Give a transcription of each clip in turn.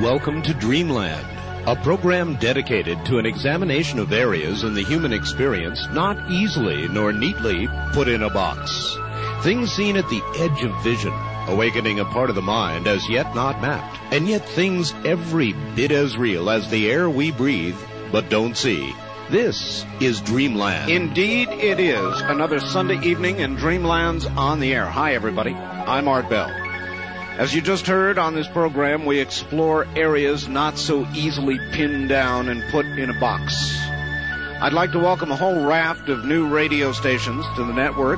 Welcome to Dreamland, a program dedicated to an examination of areas in the human experience not easily nor neatly put in a box. Things seen at the edge of vision, awakening a part of the mind as yet not mapped, and yet things every bit as real as the air we breathe but don't see. This is Dreamland. Indeed it is. Another Sunday evening and Dreamland's on the air. Hi, everybody. I'm Art Bell. As you just heard on this program, we explore areas not so easily pinned down and put in a box. I'd like to welcome a whole raft of new radio stations to the network.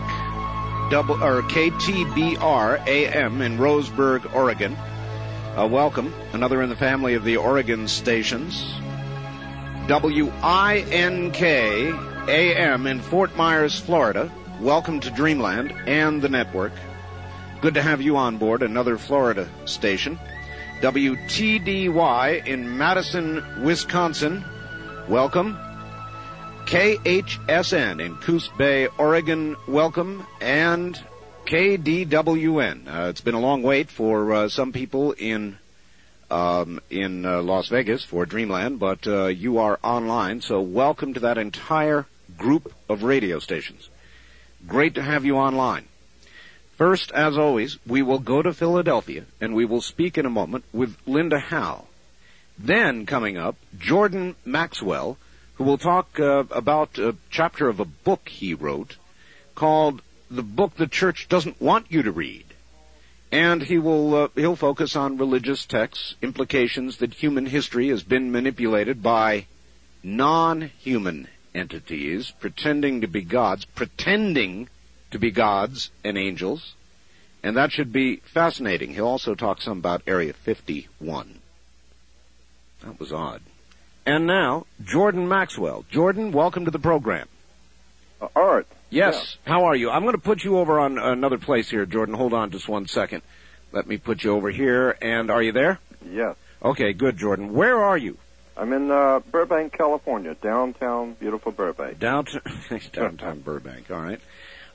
KTBR AM in Roseburg, Oregon. Welcome. Another in the family of the Oregon stations. WINK AM in Fort Myers, Florida. Welcome to Dreamland and the network. Good to have you on board, another Florida station. WTDY in Madison, Wisconsin. Welcome. KHSN in Coos Bay, Oregon. Welcome. And KDWN. It's been a long wait for some people in Las Vegas for Dreamland, but you are online, so welcome to that entire group of radio stations. Great to have you online. First, as always, we will go to Philadelphia, and we will speak in a moment with Linda Howe. Then, coming up, Jordan Maxwell, who will talk about a chapter of a book he wrote called The Book the Church Doesn't Want You to Read. And he'll focus on religious texts, implications that human history has been manipulated by non-human entities pretending to be gods and angels, and that should be fascinating. He'll also talk some about Area 51. That was odd. And now, Jordan Maxwell. Jordan, welcome to the program. Art. Yes, yeah. How are you? I'm going to put you over on another place here, Jordan. Hold on just one second. Let me put you over here, and are you there? Yes. Okay, good, Jordan. Where are you? I'm in Burbank, California, downtown, beautiful Burbank. Downtown Burbank, all right.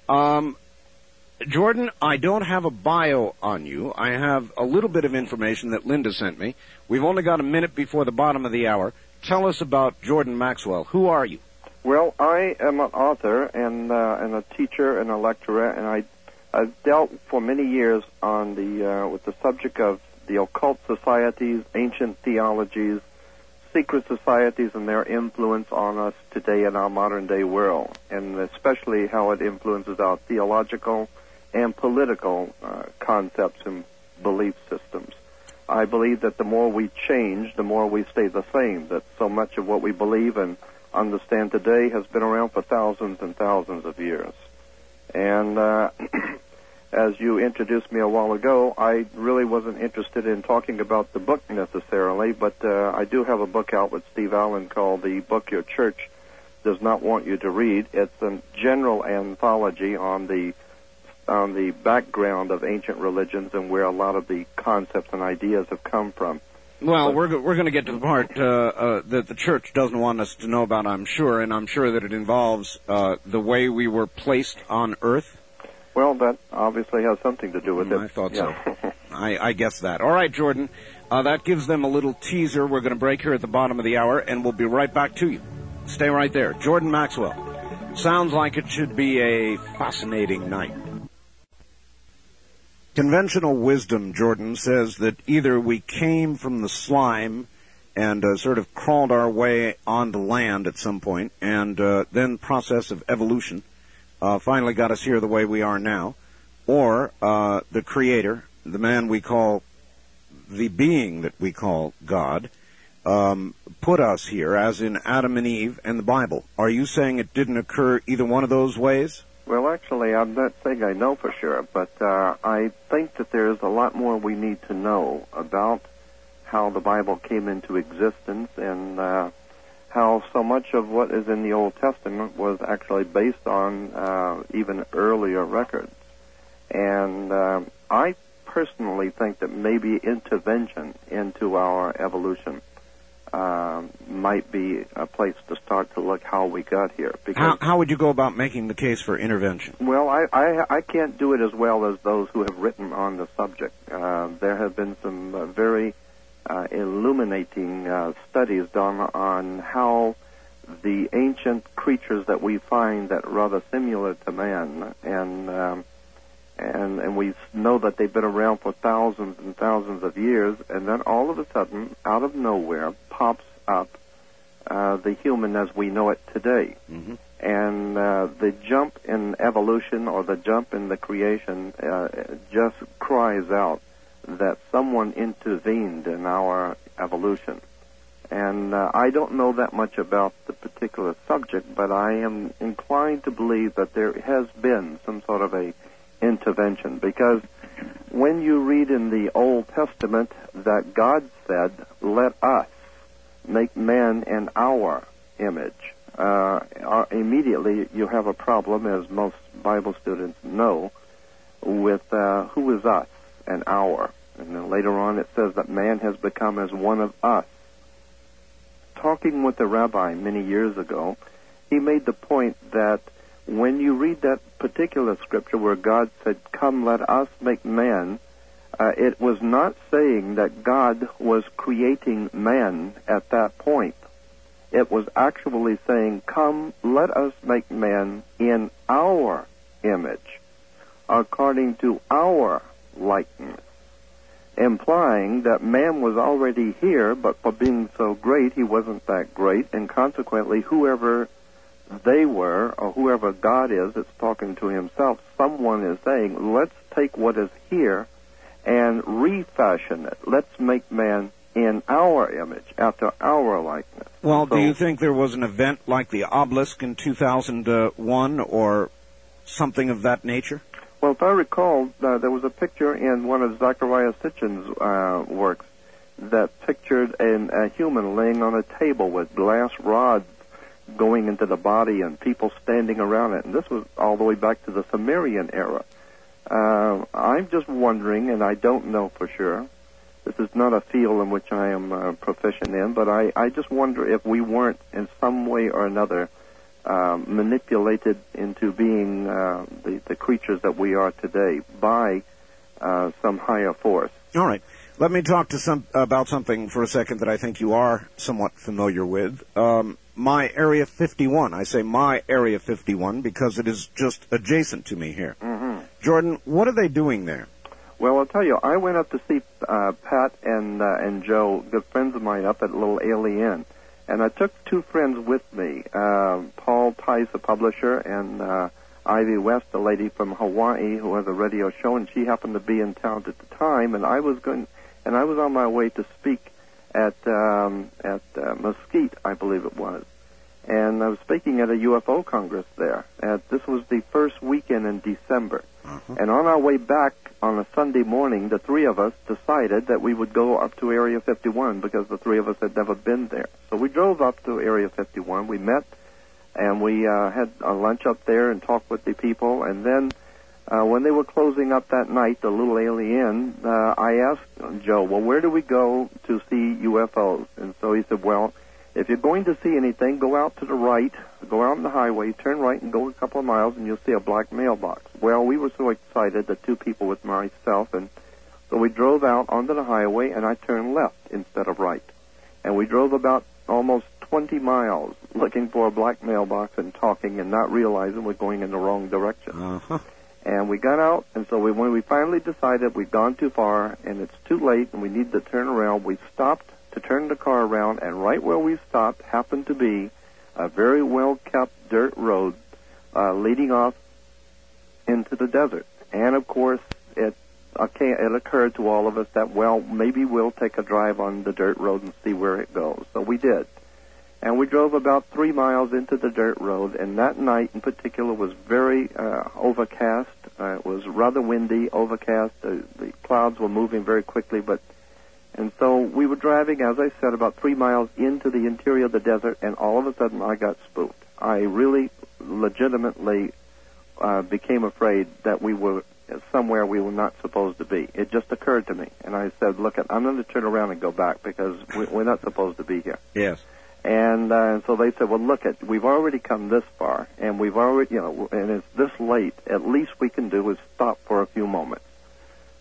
Jordan, I don't have a bio on you. I have a little bit of information that Linda sent me. We've only got a minute before the bottom of the hour. Tell us about Jordan Maxwell. Who are you? Well, I am an author and a teacher and a lecturer, and I've dealt for many years on with the subject of the occult societies, ancient theologies, secret societies, and their influence on us today in our modern-day world, and especially how it influences our theological and political concepts and belief systems. I believe that the more we change, the more we stay the same, that so much of what we believe and understand today has been around for thousands and thousands of years. And as you introduced me a while ago, I really wasn't interested in talking about the book necessarily, but I do have a book out with Steve Allen called The Book Your Church Does Not Want You to Read. It's a general anthology on the background of ancient religions and where a lot of the concepts and ideas have come from. Well, we're going to get to the part that the church doesn't want us to know about, I'm sure, and I'm sure that it involves the way we were placed on Earth. Well, that obviously has something to do with it. I thought so. I guess that. All right, Jordan. That gives them a little teaser. We're going to break here at the bottom of the hour, and we'll be right back to you. Stay right there. Jordan Maxwell. Sounds like it should be a fascinating night. Conventional wisdom, Jordan, says that either we came from the slime and sort of crawled our way onto land at some point, and then process of evolution finally got us here the way we are now, or the Creator, the man we call, the being that we call God, put us here, as in Adam and Eve and the Bible. Are you saying it didn't occur either one of those ways? Well, actually, I'm not saying I know for sure, but I think that there's a lot more we need to know about how the Bible came into existence and how so much of what is in the Old Testament was actually based on even earlier records. And I personally think that maybe intervention into our evolution might be a place to start to look how we got here. Because how would you go about making the case for intervention? Well, I can't do it as well as those who have written on the subject. There have been some very illuminating studies done on how the ancient creatures that we find that are rather similar to man, and we know that they've been around for thousands and thousands of years, and then all of a sudden, out of nowhere, pops up the human as we know it today. Mm-hmm. And the jump in evolution or the jump in the creation just cries out that someone intervened in our evolution. And I don't know that much about the particular subject, but I am inclined to believe that there has been some sort of a intervention, because when you read in the Old Testament that God said, "Let us make man in our image," immediately you have a problem, as most Bible students know, with who is us and our. And then later on it says that man has become as one of us. Talking with a rabbi many years ago, he made the point that when you read that particular scripture where God said, "Come, let us make man," it was not saying that God was creating man at that point. It was actually saying, "Come, let us make man in our image, according to our likeness," implying that man was already here, but for being so great, he wasn't that great, and consequently, whoever they were, or whoever God is that's talking to himself, someone is saying, "Let's take what is here and refashion it. Let's make man in our image, after our likeness." Well, do you think there was an event like the obelisk in 2001 or something of that nature? Well, if I recall, there was a picture in one of Zachariah Sitchin's works that pictured a human laying on a table with glass rods going into the body and people standing around it. And this was all the way back to the Sumerian era. I'm just wondering, and I don't know for sure, this is not a field in which I am proficient in, but I just wonder if we weren't in some way or another manipulated into being the creatures that we are today by some higher force. All right. Let me talk about something for a second that I think you are somewhat familiar with. My Area 51. I say my Area 51 because it is just adjacent to me here. Mm-hmm. Jordan, what are they doing there? Well, I'll tell you, I went up to see Pat and Joe, good friends of mine, up at Little Ailey Inn. And I took two friends with me, Paul Tice, a publisher, and Ivy West, a lady from Hawaii who has a radio show, and she happened to be in town at the time. And I was on my way to speak at Mesquite, I believe it was. And I was speaking at a UFO Congress there. This was the first weekend in December. Uh-huh. And on our way back on a Sunday morning, the three of us decided that we would go up to Area 51 because the three of us had never been there. So we drove up to Area 51. We met, and we had a lunch up there and talked with the people. And then when they were closing up that night, the Little Ailey Inn, I asked Joe, "Well, where do we go to see UFOs?" And so he said, "Well, if you're going to see anything, go out to the right, go out on the highway, turn right, and go a couple of miles, and you'll see a black mailbox." Well, we were so excited, the two people with myself, and so we drove out onto the highway, and I turned left instead of right. And we drove about almost 20 miles looking for a black mailbox and talking and not realizing we're going in the wrong direction. Uh-huh. And we got out, and so when we finally decided we'd gone too far and it's too late and we need to turn around, we stopped to turn the car around, and right where we stopped happened to be a very well-kept dirt road leading off into the desert. And, of course, it occurred to all of us that, well, maybe we'll take a drive on the dirt road and see where it goes. So we did. And we drove about 3 miles into the dirt road, and that night in particular was very overcast. It was rather windy, overcast. The clouds were moving very quickly, and so we were driving, as I said, about 3 miles into the interior of the desert, and all of a sudden I got spooked. I really legitimately became afraid that we were somewhere we were not supposed to be. It just occurred to me, and I said, "Look, I'm going to turn around and go back because we're not supposed to be here." Yes. And so they said, "Well, look, we've already come this far, and we've already, and it's this late. At least we can do is stop for a few moments."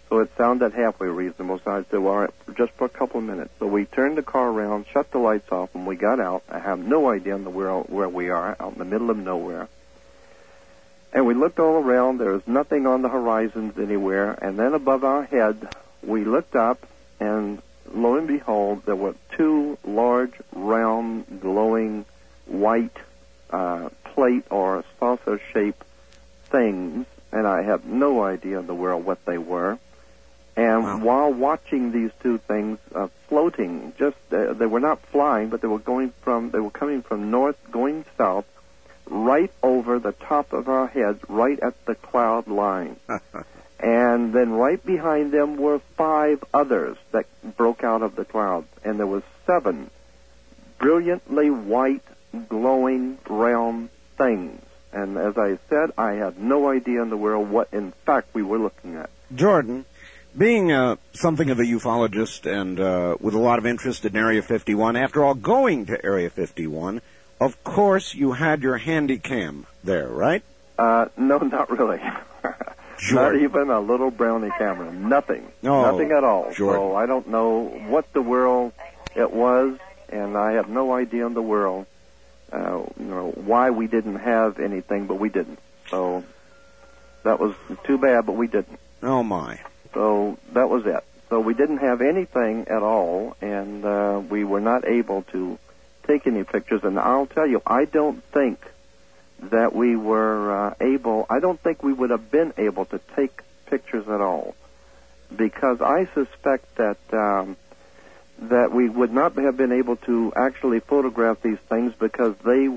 So it sounded halfway reasonable. So I said, well, all right, just for a couple of minutes. So we turned the car around, shut the lights off, and we got out. I have no idea where we are, out in the middle of nowhere. And we looked all around. There was nothing on the horizons anywhere. And then above our head, we looked up, and lo and behold, there were two large, round, glowing, white plate or saucer-shaped things. And I have no idea in the world what they were. And while watching these two things floating, they were not flying, but they were coming from north, going south, right over the top of our heads, right at the cloud line. And then right behind them were 5 others that broke out of the clouds. And there was 7 brilliantly white, glowing, round things. And as I said, I had no idea in the world what, in fact, we were looking at. Jordan, being something of a ufologist and with a lot of interest in Area 51, after all, going to Area 51, of course you had your handy cam there, right? No, not really. Not even a little brownie camera. Nothing. Nothing at all. Jordan. So I don't know what the world it was, and I have no idea in the world why we didn't have anything, but we didn't. So that was too bad, but we didn't. Oh, my. So that was it. So we didn't have anything at all, and we were not able to take any pictures. And I'll tell you, I don't think that we were I don't think we would have been able to take pictures at all, because I suspect that that we would not have been able to actually photograph these things, because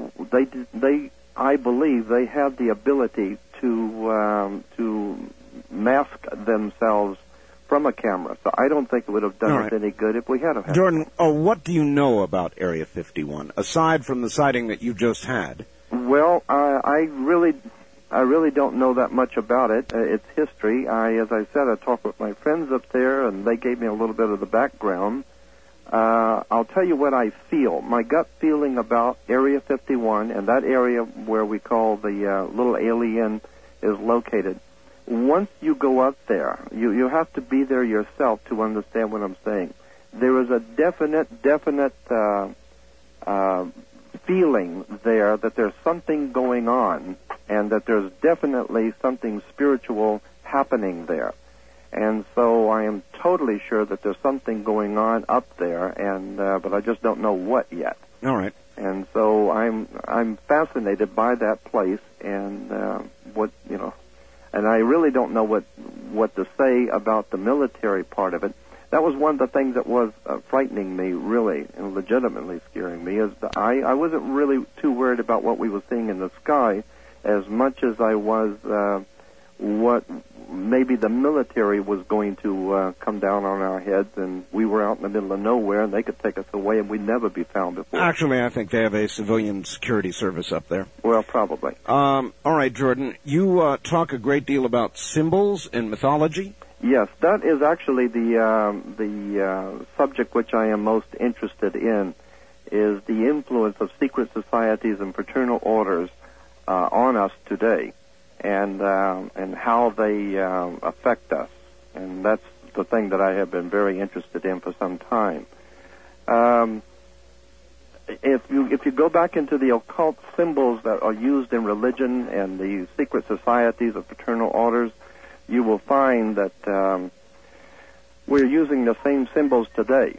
I believe they have the ability to mask themselves from a camera. So I don't think it would have done us any good if we had had. Jordan, what do you know about Area 51, aside from the sighting that you just had? Well, I really don't know that much about it. It's history. As I said, I talked with my friends up there, and they gave me a little bit of the background. I'll tell you what I feel. My gut feeling about Area 51 and that area where we call the little alien is located. Once you go up there, you have to be there yourself to understand what I'm saying. There is a definite feeling there that there's something going on, and that there's definitely something spiritual happening there. And so I am totally sure that there's something going on up there, and but I just don't know what yet. All right. And so I'm fascinated by that place, and and I really don't know what to say about the military part of it. That was one of the things that was frightening me, really, and legitimately scaring me, is that I wasn't really too worried about what we were seeing in the sky as much as I was what maybe the military was going to come down on our heads, and we were out in the middle of nowhere, and they could take us away, and we'd never be found before. Actually, I think they have a civilian security service up there. Well, probably. All right, Jordan, you talk a great deal about symbols and mythology. Yes, that is actually the subject which I am most interested in, is the influence of secret societies and fraternal orders on us today, and how they affect us. And that's the thing that I have been very interested in for some time. If you go back into the occult symbols that are used in religion and the secret societies of fraternal orders, you will find that we're using the same symbols today.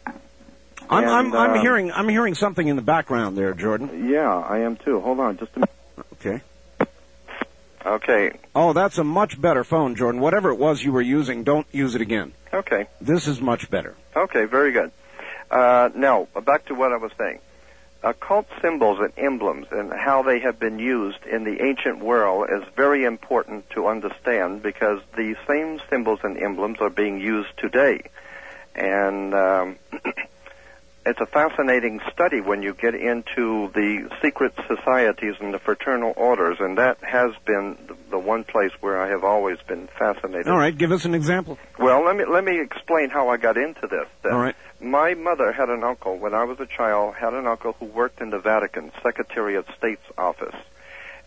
I'm hearing something in the background there, Jordan. Yeah, I am too. Hold on, just a minute. Okay. Okay. Oh, that's a much better phone, Jordan. Whatever it was you were using, don't use it again. Okay. This is much better. Okay, very good. Now, back to what I was saying. Occult symbols and emblems and how they have been used in the ancient world is very important to understand, because the same symbols and emblems are being used today. And it's a fascinating study when you get into the secret societies and the fraternal orders, and that has been the one place where I have always been fascinated. All right, give us an example. Well, let me explain how I got into this. All right. My mother had an uncle, when I was a child, had an uncle who worked in the Vatican, Secretary of State's office.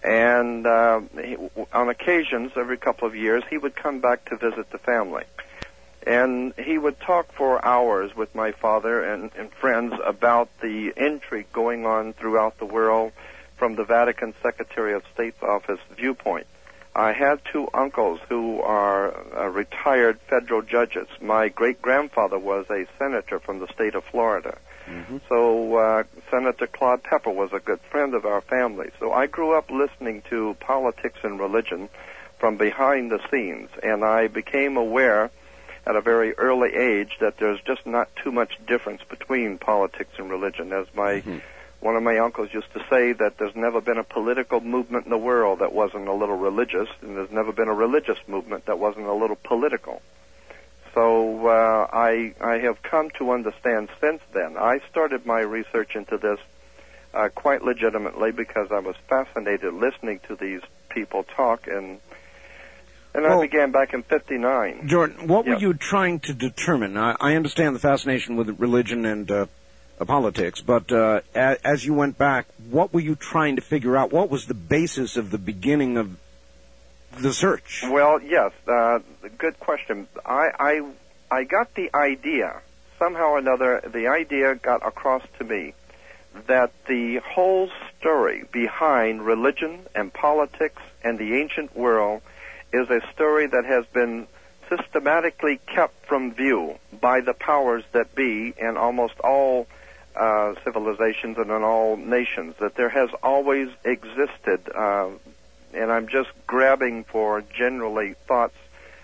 And on occasions, every couple of years, he would come back to visit the family. And he would talk for hours with my father and friends about the intrigue going on throughout the world from the Vatican Secretary of State's office viewpoint. I had two uncles who are retired federal judges. My great-grandfather was a senator from the state of Florida. Mm-hmm. So Senator Claude Pepper was a good friend of our family. So I grew up listening to politics and religion from behind the scenes, and I became aware at a very early age that there's just not too much difference between politics and religion. As one of my uncles used to say, that there's never been a political movement in the world that wasn't a little religious, and there's never been a religious movement that wasn't a little political. So I have come to understand since then. I started my research into this quite legitimately because I was fascinated listening to these people talk, and I began back in '59. Jordan, what were you trying to determine? I understand the fascination with religion and politics, but as you went back, what were you trying to figure out? What was the basis of the beginning of the search? Well, yes, good question. I got the idea, somehow or another, the idea got across to me that the whole story behind religion and politics and the ancient world is a story that has been systematically kept from view by the powers that be in almost all civilizations and in all nations, that there has always existed, and I'm just grabbing for generally thoughts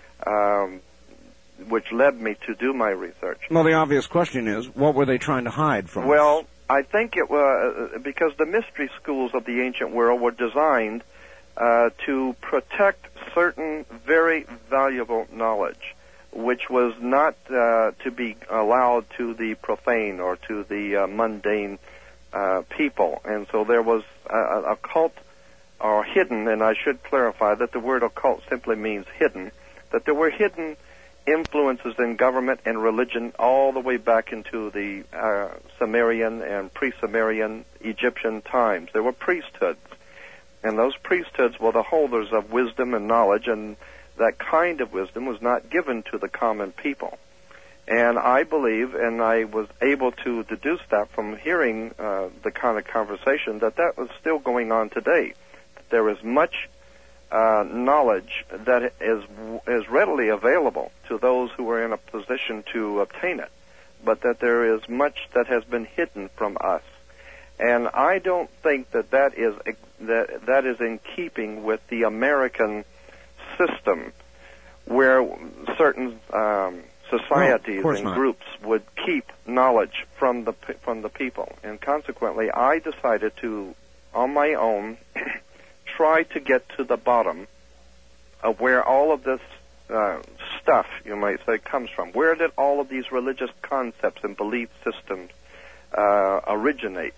which led me to do my research. Well, the obvious question is, what were they trying to hide from us? Well, I think it was because the mystery schools of the ancient world were designed to protect certain very valuable knowledge, which was not to be allowed to the profane or to the mundane people. And so there was a cult, or hidden, and I should clarify that the word occult simply means hidden, that there were hidden influences in government and religion all the way back into the Sumerian and pre-Sumerian Egyptian times. There were priesthoods, and those priesthoods were the holders of wisdom and knowledge, and that kind of wisdom was not given to the common people. And I believe, and I was able to deduce that from hearing the kind of conversation, that was still going on today. There is much knowledge that is readily available to those who are in a position to obtain it, but that there is much that has been hidden from us. And I don't think that is in keeping with the American system, where certain societies and groups would keep knowledge from the people. And consequently, I decided to, on my own, try to get to the bottom of where all of this stuff, you might say, comes from. Where did all of these religious concepts and belief systems originate?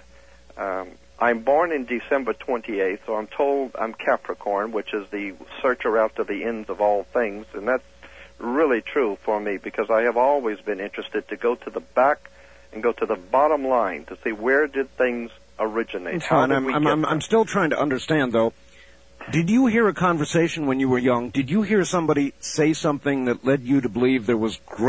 I'm born in December 28th, so I'm told I'm Capricorn, which is the searcher after the ends of all things, and that's really true for me because I have always been interested to go to the back and go to the bottom line to see where did things originate. I'm still trying to understand, though. Did you hear a conversation when you were young? Did you hear somebody say something that led you to believe there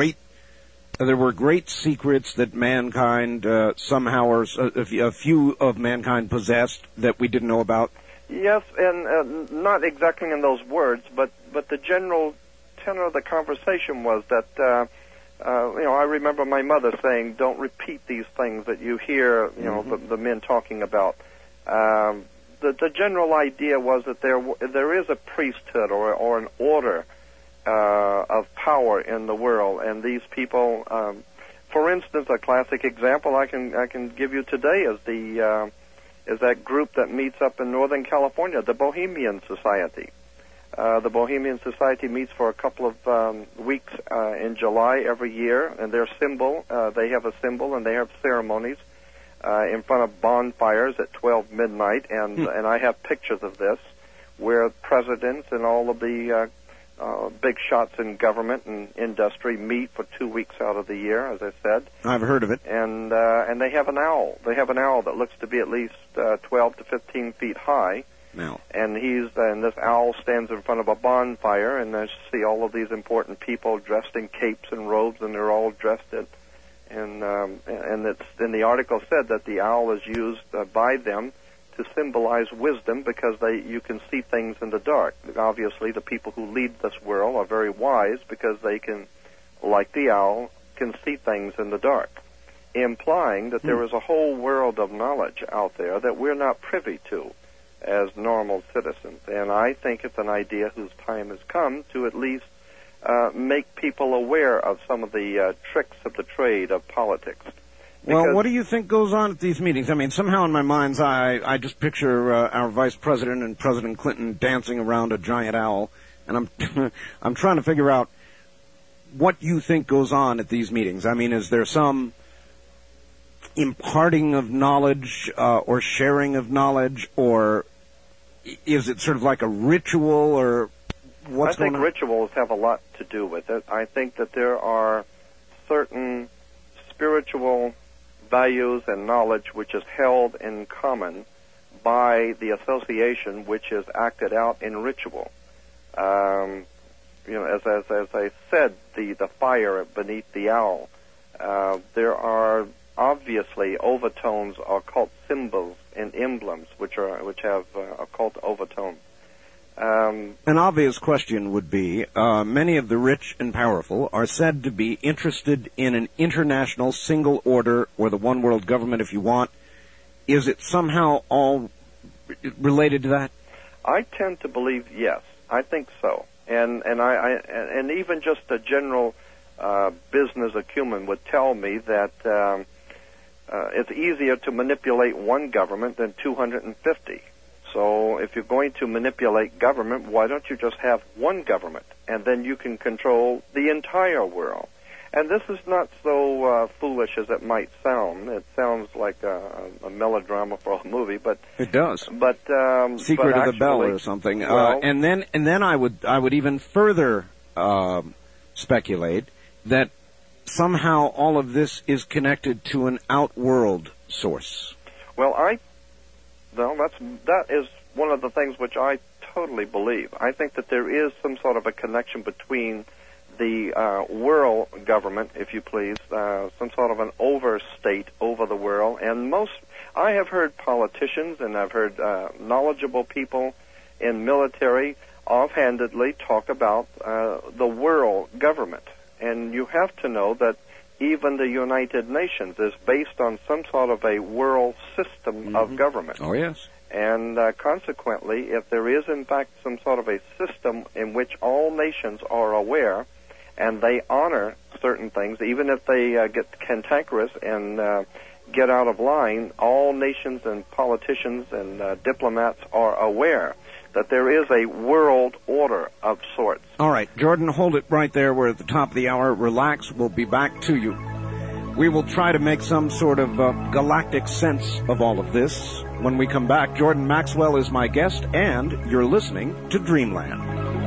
were great secrets that mankind somehow, or a few of mankind possessed that we didn't know about? Yes, and not exactly in those words, but the general tenor of the conversation was that, I remember my mother saying, don't repeat these things that you hear, the men talking about. The general idea was that there is a priesthood or an order of power in the world, and these people, for instance, a classic example I can give you today is that group that meets up in Northern California, the Bohemian Society. The Bohemian Society meets for a couple of weeks in July every year, and their symbol, they have a symbol and they have ceremonies in front of bonfires at 12 midnight, and I have pictures of this where presidents and all of the big shots in government and industry meet for 2 weeks out of the year, as I said. I've heard of it. And they have an owl. They have an owl that looks to be at least 12 to 15 feet high, now. And this owl stands in front of a bonfire, and I see all of these important people dressed in capes and robes, and they're all dressed in, and it's in the article said that the owl is used by them to symbolize wisdom because you can see things in the dark. Obviously, the people who lead this world are very wise because they can, like the owl, can see things in the dark, implying that there is a whole world of knowledge out there that we're not privy to as normal citizens. And I think it's an idea whose time has come to at least make people aware of some of the tricks of the trade of politics. Well, what do you think goes on at these meetings? I mean, somehow in my mind's eye, I just picture our Vice President and President Clinton dancing around a giant owl, and I'm trying to figure out what you think goes on at these meetings. I mean, is there some imparting of knowledge or sharing of knowledge, or is it sort of like a ritual, or what's going on? I think rituals have a lot to do with it. I think that there are certain spiritual values and knowledge which is held in common by the association, which is acted out in ritual. As I said, the fire beneath the owl. There are obviously overtones, occult symbols and emblems which have occult overtones. An obvious question would be, many of the rich and powerful are said to be interested in an international single order, or the one world government if you want. Is it somehow all related to that? I tend to believe yes. I think so. And even just a general business acumen would tell me that it's easier to manipulate one government than 250. So if you're going to manipulate government, why don't you just have one government, and then you can control the entire world? And this is not so foolish as it might sound. It sounds like a melodrama for a movie, but it does. But Secret of the Bell or something. Well, and then I would even further speculate that somehow all of this is connected to an outworld source. Well, that is one of the things which I totally believe. I think that there is some sort of a connection between the world government, if you please, some sort of an overstate over the world. And I have heard politicians and I've heard knowledgeable people in military offhandedly talk about the world government. And you have to know that even the United Nations is based on some sort of a world system of government. Oh, yes. And consequently, if there is, in fact, some sort of a system in which all nations are aware and they honor certain things, even if they get cantankerous and get out of line, all nations and politicians and diplomats are aware that there is a world order of sorts. All right, Jordan, hold it right there. We're at the top of the hour. Relax. We'll be back to you. We will try to make some sort of galactic sense of all of this. When we come back, Jordan Maxwell is my guest, and you're listening to Dreamland.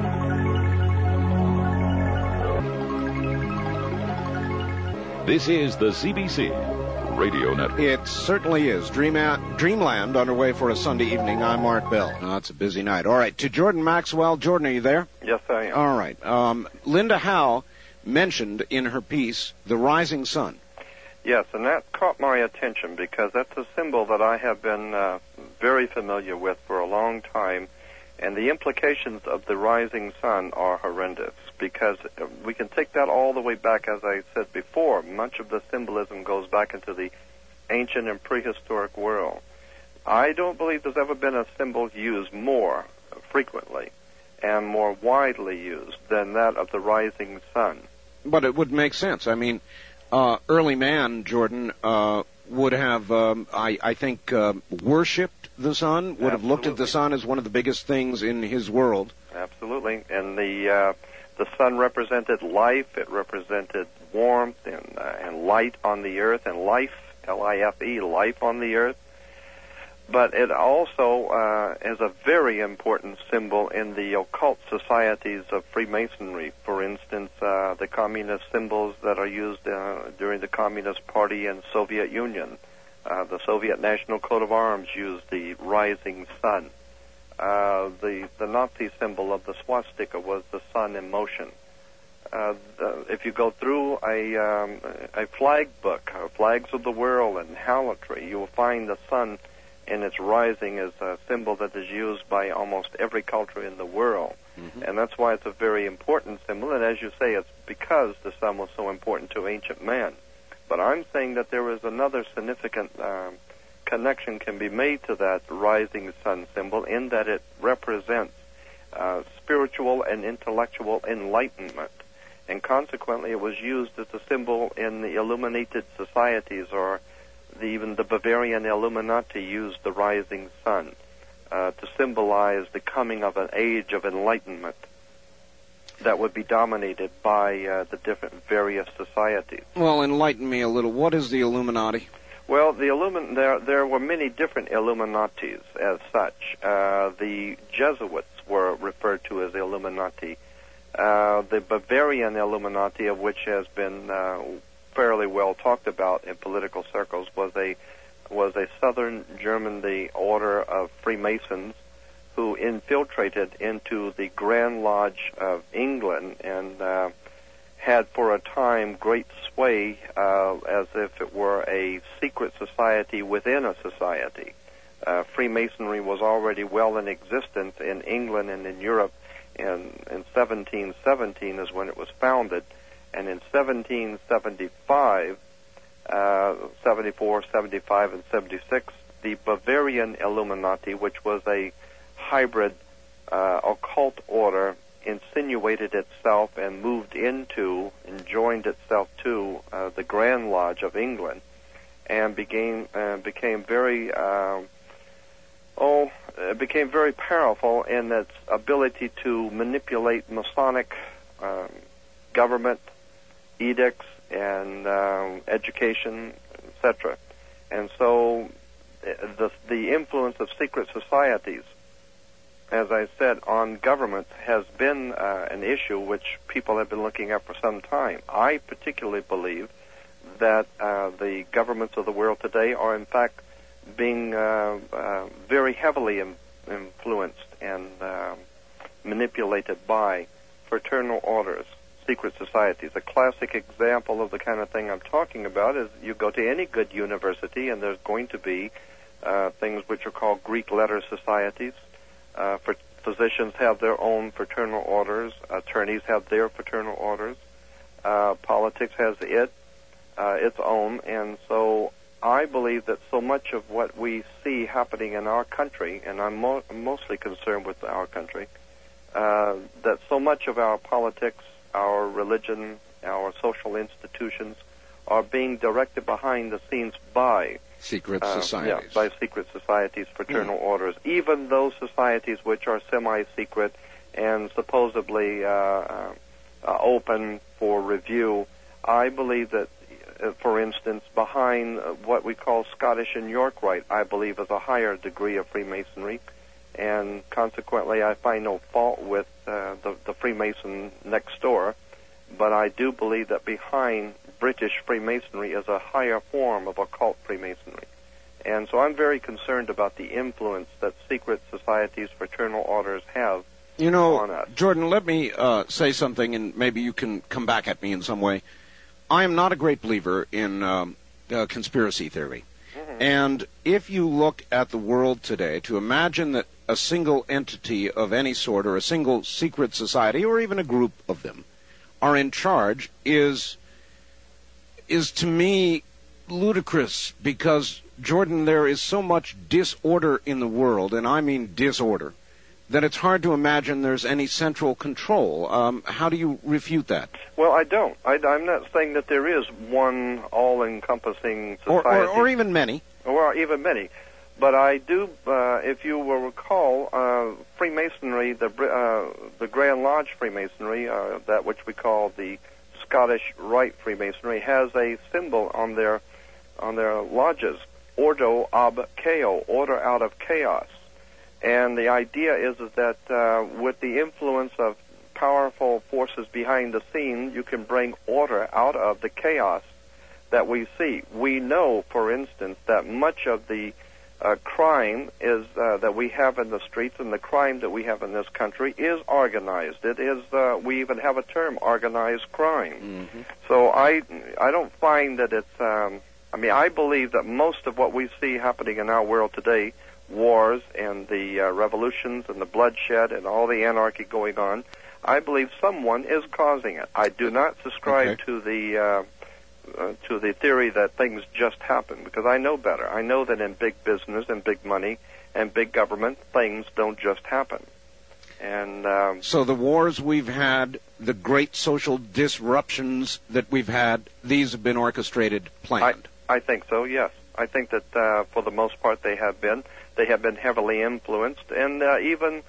This is the CBC Radio Network. It certainly is. Dreamland underway for a Sunday evening. I'm Art Bell. Oh, it's a busy night. All right, to Jordan Maxwell. Jordan, are you there? Yes, I am. All right. Linda Howe mentioned in her piece the rising sun. Yes, and that caught my attention because that's a symbol that I have been very familiar with for a long time, and the implications of the rising sun are horrendous because we can take that all the way back, as I said before. Much of the symbolism goes back into the ancient and prehistoric world. I don't believe there's ever been a symbol used more frequently and more widely used than that of the rising sun. But it would make sense. I mean, early man, Jordan, would have, I think, worshipped the sun, would have looked at the sun as one of the biggest things in his world. Absolutely. And the sun represented life. It represented warmth and light on the earth, and life, L-I-F-E, life on the earth. But it also is a very important symbol in the occult societies of Freemasonry. For instance, the communist symbols that are used during the Communist Party and Soviet Union. The Soviet National Coat of Arms used the rising sun. The Nazi symbol of the swastika was the sun in motion. If you go through a flag book, Flags of the World and Harlotry, you will find the sun in its rising as a symbol that is used by almost every culture in the world. Mm-hmm. And that's why it's a very important symbol. And as you say, it's because the sun was so important to ancient man. But I'm saying that there is another significant connection can be made to that rising sun symbol in that it represents spiritual and intellectual enlightenment. And consequently, it was used as a symbol in the illuminated societies, or even the Bavarian Illuminati used the rising sun to symbolize the coming of an age of enlightenment that would be dominated by the different various societies. Well, enlighten me a little. What is the Illuminati? Well, there were many different Illuminatis as such. The Jesuits were referred to as Illuminati. The Bavarian Illuminati, of which has been fairly well talked about in political circles, was a southern German, the order of Freemasons, who infiltrated into the Grand Lodge of England and had for a time great sway as if it were a secret society within a society. Freemasonry was already well in existence in England and in Europe, and in 1717 is when it was founded. And in 1775, 74, 75, and 76, the Bavarian Illuminati, which was a hybrid occult order, insinuated itself and moved into and joined itself to the Grand Lodge of England, and became very powerful in its ability to manipulate Masonic government edicts and education, etc. And so the influence of secret societies, as I said, on government has been an issue which people have been looking at for some time. I particularly believe that the governments of the world today are in fact being very heavily influenced and manipulated by fraternal orders, secret societies. A classic example of the kind of thing I'm talking about is you go to any good university and there's going to be things which are called Greek letter societies. Physicians have their own fraternal orders. Attorneys have their fraternal orders. Politics has its own. And so I believe that so much of what we see happening in our country, and I'm mostly concerned with our country, that so much of our politics, our religion, our social institutions are being directed behind the scenes by secret societies. By secret societies, fraternal orders, even those societies which are semi-secret and supposedly open for review. I believe that, for instance, behind what we call Scottish and York Rite, I believe is a higher degree of Freemasonry, and consequently I find no fault with the Freemason next door, but I do believe that behind British Freemasonry is a higher form of occult Freemasonry. And so I'm very concerned about the influence that secret societies, fraternal orders have on us. Jordan, let me say something, and maybe you can come back at me in some way. I am not a great believer in conspiracy theory. Mm-hmm. And if you look at the world today, to imagine that a single entity of any sort, or a single secret society, or even a group of them, are in charge is to me ludicrous, because, Jordan, there is so much disorder in the world, and I mean disorder, that it's hard to imagine there's any central control. How do you refute that? Well, I don't. I'm not saying that there is one all-encompassing society. Or even many. Or even many. But I do, if you will recall, Freemasonry, the Grand Lodge Freemasonry, that which we call the Scottish Rite Freemasonry, has a symbol on their lodges, Ordo ab Chaos, order out of chaos. And the idea is that with the influence of powerful forces behind the scene, you can bring order out of the chaos that we see. We know, for instance, that much of the crime is that we have in the streets, and the crime that we have in this country is organized. It is we even have a term, organized crime. Mm-hmm. So I don't find that it's I believe that most of what we see happening in our world today, wars and the revolutions and the bloodshed and all the anarchy going on, I believe someone is causing it. I do not subscribe to the theory that things just happen, because I know better. I know that in big business and big money and big government, things don't just happen. And so the wars we've had, the great social disruptions that we've had, these have been orchestrated, planned. I think so, yes. I think that for the most part they have been. They have been heavily influenced, and even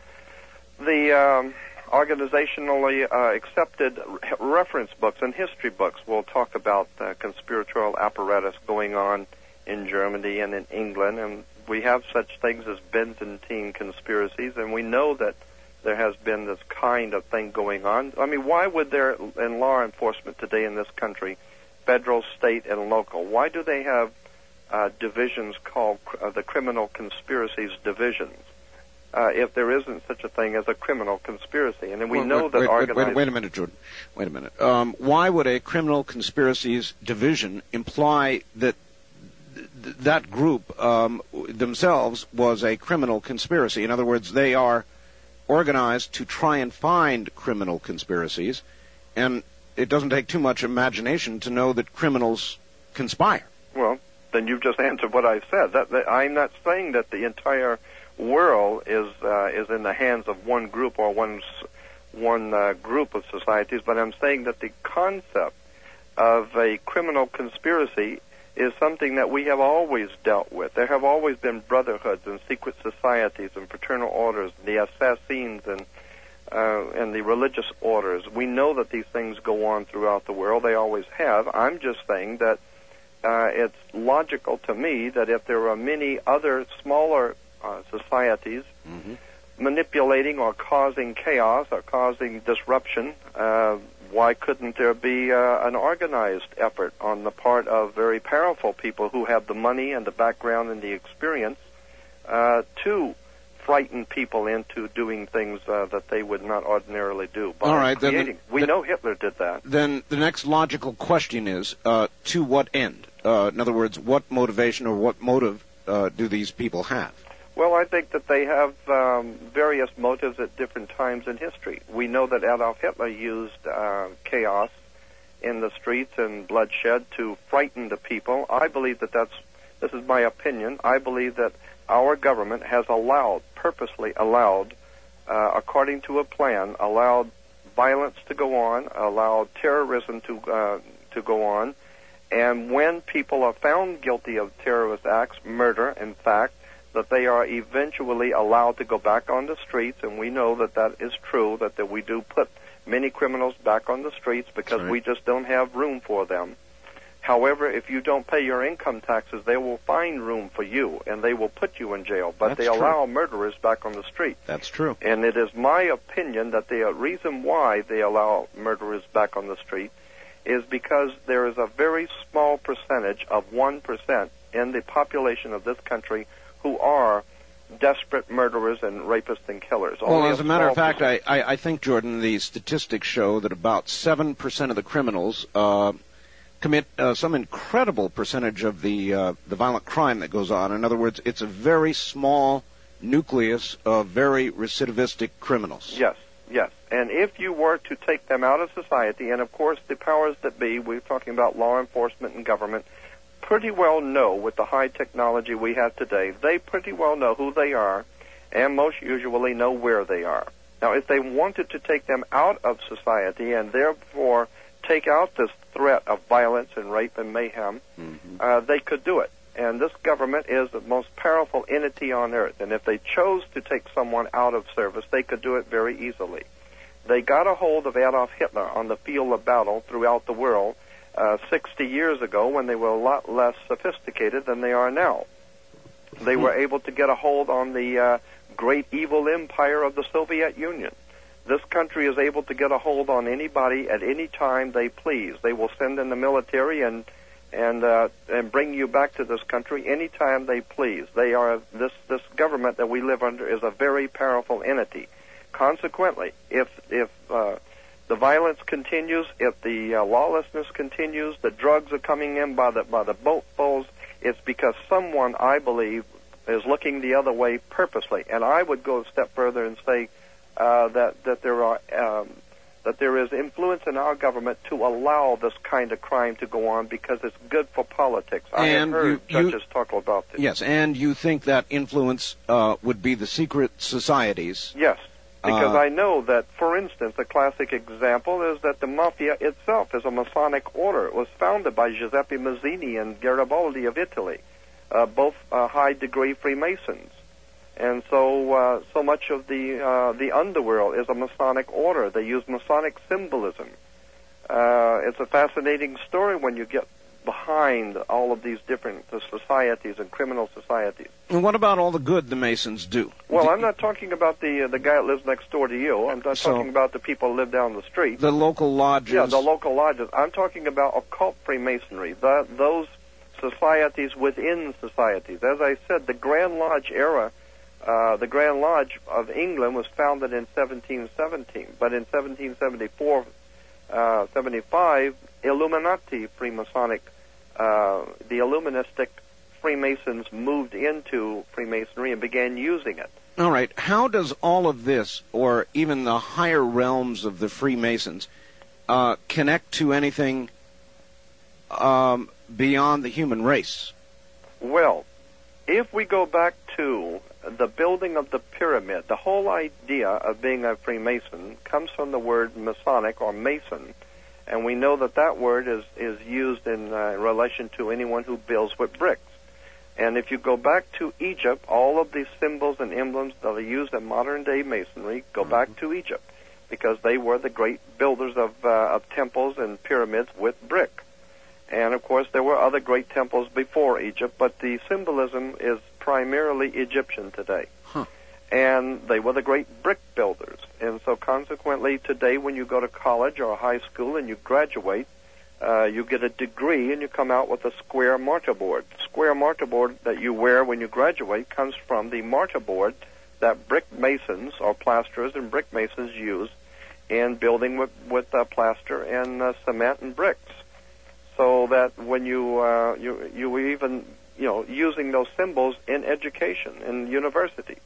the organizationally accepted reference books and history books will talk about conspiratorial apparatus going on in Germany and in England, and we have such things as Byzantine conspiracies, and we know that there has been this kind of thing going on. I mean, why would there, in law enforcement today in this country, federal, state, and local, why do they have divisions called the Criminal Conspiracies Divisions? If there isn't such a thing as a criminal conspiracy. And then we know that organized... Wait a minute, Jordan. Wait a minute. Why would a criminal conspiracies division imply that that group themselves was a criminal conspiracy? In other words, they are organized to try and find criminal conspiracies, and it doesn't take too much imagination to know that criminals conspire. Well, then you've just answered what I said. That I'm not saying that the entire world is in the hands of one group or one group of societies, but I'm saying that the concept of a criminal conspiracy is something that we have always dealt with. There have always been brotherhoods and secret societies and fraternal orders, the assassins and the religious orders. We know that these things go on throughout the world. They always have. I'm just saying that it's logical to me that if there are many other smaller societies manipulating or causing chaos or causing disruption, why couldn't there be an organized effort on the part of very powerful people who have the money and the background and the experience to frighten people into doing things that they would not ordinarily do? By all right, creating. We know Hitler did that. Then the next logical question is, to what end? In other words, what motivation or what motive do these people have? Well, I think that they have various motives at different times in history. We know that Adolf Hitler used chaos in the streets and bloodshed to frighten the people. I believe that this is my opinion, I believe that our government has purposely allowed, according to a plan, allowed violence to go on, allowed terrorism to go on, and when people are found guilty of terrorist acts, murder, in fact, that they are eventually allowed to go back on the streets, and we know that that is true, that we do put many criminals back on the streets because we just don't have room for them. However, if you don't pay your income taxes, they will find room for you, and they will put you in jail. But they allow murderers back on the street. That's true. And it is my opinion that the reason why they allow murderers back on the street is because there is a very small percentage of 1% in the population of this country who are desperate murderers and rapists and killers. Well, as a matter of fact, I think, Jordan, the statistics show that about 7% of the criminals commit some incredible percentage of the violent crime that goes on. In other words, it's a very small nucleus of very recidivistic criminals. Yes, yes. And if you were to take them out of society, and of course the powers that be, we're talking about law enforcement and government, pretty well know, with the high technology we have today, they pretty well know who they are and most usually know where they are. Now, if they wanted to take them out of society and therefore take out this threat of violence and rape and mayhem, they could do it. And this government is the most powerful entity on earth. And if they chose to take someone out of service, they could do it very easily. They got a hold of Adolf Hitler on the field of battle throughout the world 60 years ago when they were a lot less sophisticated than they are now. They were able to get a hold on the great evil empire of the Soviet Union. This country is able to get a hold on anybody at any time they please. They will send in the military and and bring you back to this country anytime they please. They are this government that we live under is a very powerful entity. Consequently, if the violence continues, if the lawlessness continues, the drugs are coming in by the boatfuls, it's because someone, I believe, is looking the other way purposely. And I would go a step further and say that there is influence in our government to allow this kind of crime to go on because it's good for politics. I have heard judges talk about this. Yes, and you think that influence would be the secret societies? Yes, because I know that, for instance, a classic example is that the mafia itself is a Masonic order. It was founded by Giuseppe Mazzini and Garibaldi of Italy, both high-degree Freemasons. And so much of the underworld is a Masonic order. They use Masonic symbolism. It's a fascinating story when you get behind all of these different societies and criminal societies. And what about all the good the Masons do? Well, I'm not talking about the guy that lives next door to you. I'm not talking about the people who live down the street. The local lodges. Yeah, the local lodges. I'm talking about occult Freemasonry. Those societies within societies. As I said, the Grand Lodge era. The Grand Lodge of England was founded in 1717, but in 1774, 75, Illuminati Freemasonic, the Illuministic Freemasons moved into Freemasonry and began using it. All right. How does all of this, or even the higher realms of the Freemasons, connect to anything beyond the human race? Well, if we go back to the building of the pyramid, the whole idea of being a Freemason comes from the word Masonic or Mason, and we know that word is used in relation to anyone who builds with bricks. And if you go back to Egypt, all of these symbols and emblems that are used in modern-day Masonry go back to Egypt, because they were the great builders of temples and pyramids with brick. And, of course, there were other great temples before Egypt, but the symbolism is primarily Egyptian today. Huh. And they were the great brick builders. And so, consequently, today when you go to college or high school and you graduate, you get a degree and you come out with a square mortarboard. Square mortarboard that you wear when you graduate comes from the mortarboard that brick masons or plasterers and brick masons use in building with plaster and cement and bricks. So that when you even using those symbols in education in universities,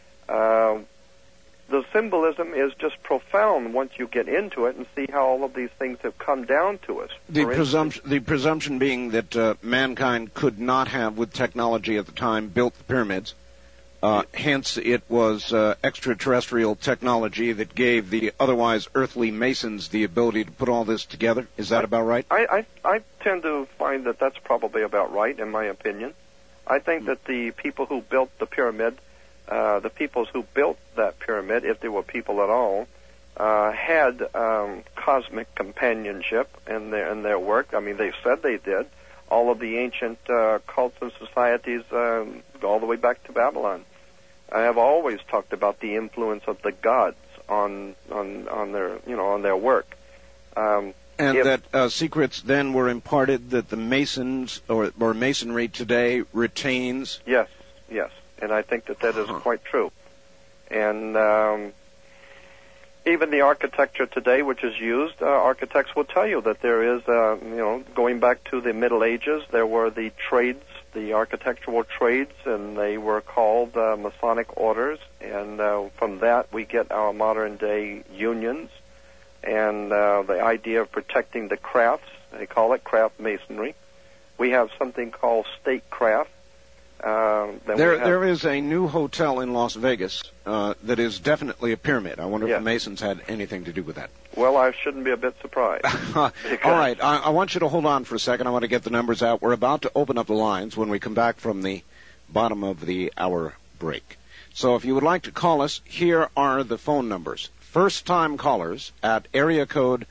the symbolism is just profound once you get into it and see how all of these things have come down to us. The presumption being that mankind could not have, with technology at the time, built the pyramids. Hence, it was extraterrestrial technology that gave the otherwise earthly Masons the ability to put all this together. Is that about right? I tend to find that that's probably about right, in my opinion. I think that the people who built the pyramid, the peoples who built that pyramid, if there were people at all, had cosmic companionship in their work. I mean, they said they did. All of the ancient cults and societies go all the way back to Babylon. I have always talked about the influence of the gods on their work. That secrets then were imparted that the Masons or Masonry today retains. Yes, and I think that is quite true. And even the architecture today, which is used, architects will tell you that there is, going back to the Middle Ages, there were the trades, the architectural trades, and they were called Masonic orders. And from that, we get our modern-day unions and the idea of protecting the crafts. They call it craft masonry. We have something called statecraft. There is a new hotel in Las Vegas that is definitely a pyramid. I wonder if the Masons had anything to do with that. Well, I shouldn't be a bit surprised. All right. I want you to hold on for a second. I want to get the numbers out. We're about to open up the lines when we come back from the bottom of the hour break. So if you would like to call us, here are the phone numbers. First-time callers at area code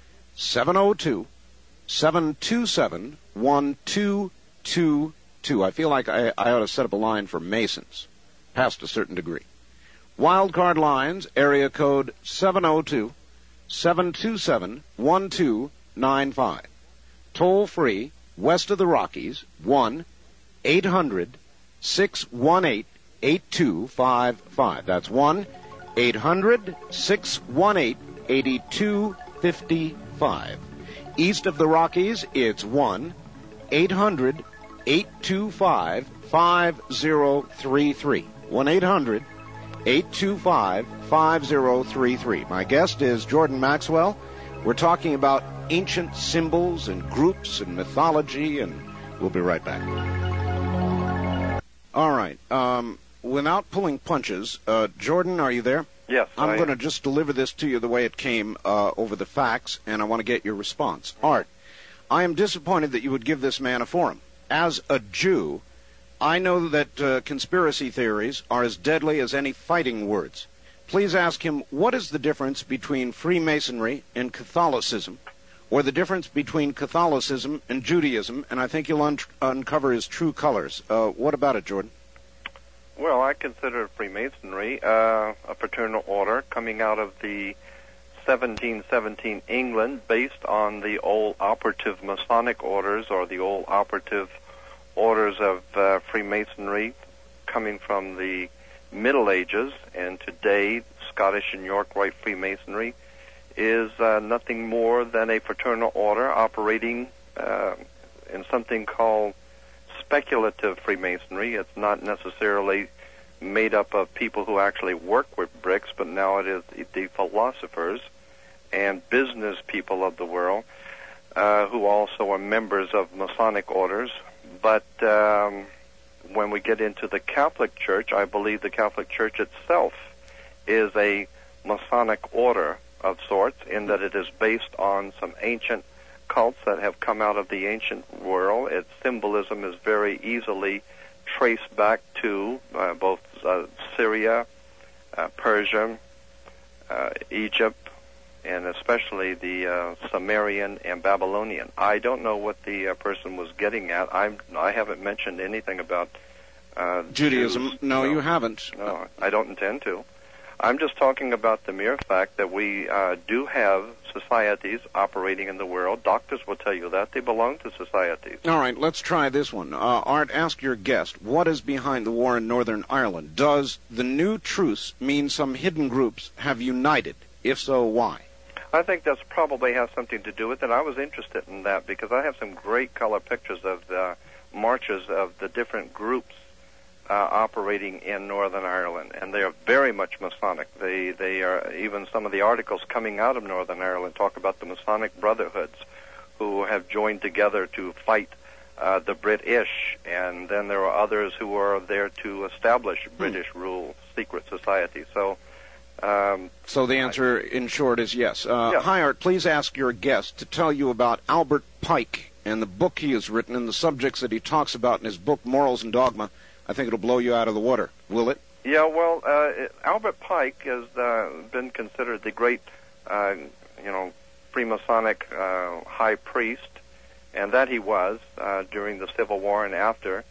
702-727-1222. I feel like I ought to set up a line for Masons, past a certain degree. Wildcard lines, area code 702-727-1295. Toll free, west of the Rockies, 1-800-618-8255. That's 1-800-618-8255. East of the Rockies, it's 1-800-825-5033. 1-800-825-5033. My guest is Jordan Maxwell. We're talking about ancient symbols and groups and mythology, and we'll be right back. All right. Without pulling punches, Jordan, are you there? Yes. I'm going to just deliver this to you the way it came over the fax, and I want to get your response. Art, I am disappointed that you would give this man a forum. As a Jew, I know that conspiracy theories are as deadly as any fighting words. Please ask him, what is the difference between Freemasonry and Catholicism, or the difference between Catholicism and Judaism, and I think you'll uncover his true colors. What about it, Jordan? Well, I consider Freemasonry a fraternal order coming out of the 1717 England, based on the old operative Masonic orders, or the old operative orders of Freemasonry coming from the Middle Ages. And today, Scottish and York Rite Freemasonry is nothing more than a fraternal order operating in something called speculative Freemasonry. It's not necessarily made up of people who actually work with bricks, but now it is the philosophers and business people of the world who also are members of Masonic orders. But when we get into the Catholic Church, I believe the Catholic Church itself is a Masonic order of sorts, in that it is based on some ancient cults that have come out of the ancient world. Its symbolism is very easily traced back to both Syria, Persia, Egypt, and especially the Sumerian and Babylonian. I don't know what the person was getting at. I haven't mentioned anything about Judaism. Jews. No, you haven't. No, I don't intend to. I'm just talking about the mere fact that we do have societies operating in the world. Doctors will tell you that. They belong to societies. All right, let's try this one. Art, ask your guest, what is behind the war in Northern Ireland? Does the new truce mean some hidden groups have united? If so, why? I think that's probably has something to do with it. I was interested in that because I have some great color pictures of the marches of the different groups operating in Northern Ireland, and they are very much Masonic. They are, even some of the articles coming out of Northern Ireland talk about the Masonic brotherhoods who have joined together to fight the British, and then there are others who are there to establish British rule, secret society. So the answer, in short, is yes. Hi, Art, please ask your guest to tell you about Albert Pike and the book he has written and the subjects that he talks about in his book, Morals and Dogma. I think it'll blow you out of the water. Will it? Yeah, well, Albert Pike has been considered the great, Freemasonic high priest, and that he was during the Civil War and after.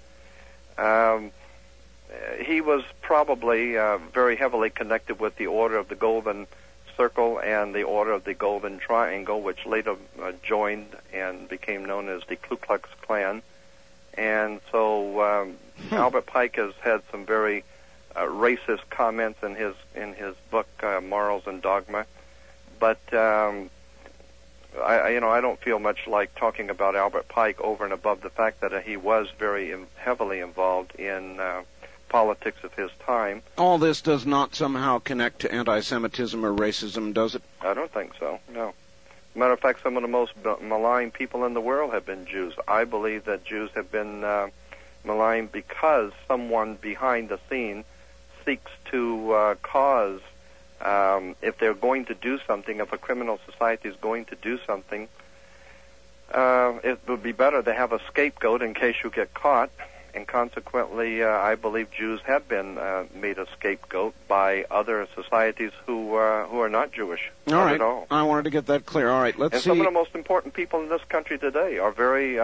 He was probably very heavily connected with the Order of the Golden Circle and the Order of the Golden Triangle, which later joined and became known as the Ku Klux Klan. And so Albert Pike has had some very racist comments in his book Morals and Dogma. But I don't feel much like talking about Albert Pike over and above the fact that he was very heavily involved in politics of his time. All this does not somehow connect to anti-Semitism or racism, does it? I don't think so, no. Matter of fact, some of the most maligned people in the world have been Jews. I believe that Jews have been maligned because someone behind the scene seeks to cause, if they're going to do something, if a criminal society is going to do something, it would be better to have a scapegoat in case you get caught. And consequently, I believe Jews have been made a scapegoat by other societies who are not Jewish. All right. At all. I wanted to get that clear. All right, let's see. And some of the most important people in this country today are very,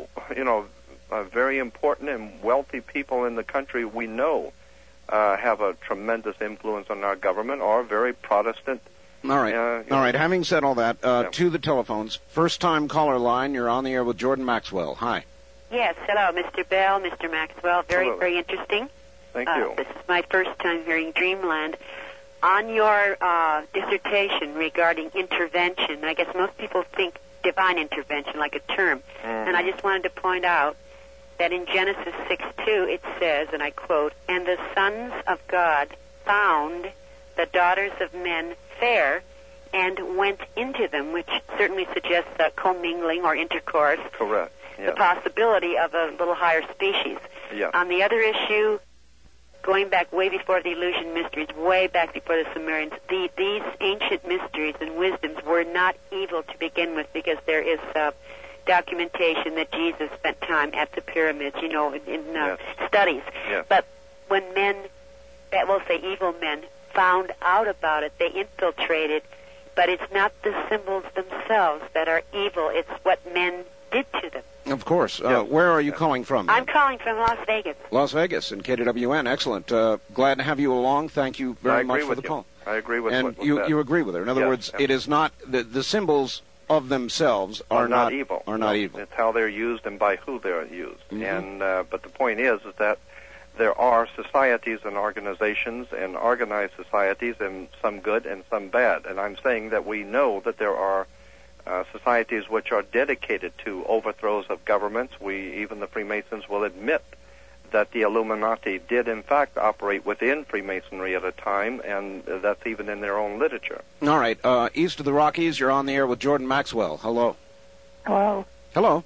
very important and wealthy people in the country we know have a tremendous influence on our government, are very Protestant All right. All right. Having said all that, to the telephones. First-time caller line. You're on the air with Jordan Maxwell. Hi. Yes. Hello, Mr. Bell, Mr. Maxwell. Hello. Very interesting. Thank you. This is my first time hearing Dreamland. On your dissertation regarding intervention, I guess most people think divine intervention like a term. And I just wanted to point out that in Genesis 6:2 it says, and I quote, "And the sons of God found the daughters of men fair and went into them," which certainly suggests commingling or intercourse. Correct. The possibility of a little higher species. Yeah. On the other issue, going back way before the Eleusinian mysteries, way back before the Sumerians, these ancient mysteries and wisdoms were not evil to begin with, because there is documentation that Jesus spent time at the pyramids, in studies. Yes. But when men, that will say evil men, found out about it, they infiltrated, but it's not the symbols themselves that are evil, it's what men did to them. Of course. Where are you calling from? I'm calling from Las Vegas. Las Vegas and KWN. Excellent. Glad to have you along. Thank you very much for the call. I agree with and what you agree with her. In other words, it is not the symbols of themselves are not evil. Are not evil. It's how they're used and by who they're used. And but the point is that there are societies and organizations and organized societies, and some good and some bad. And I'm saying that we know that there are societies which are dedicated to overthrows of governments. Even the Freemasons will admit that the Illuminati did in fact operate within Freemasonry at a time, and that's even in their own literature. All right. East of the Rockies, you're on the air with Jordan Maxwell. Hello. Hello. Hello.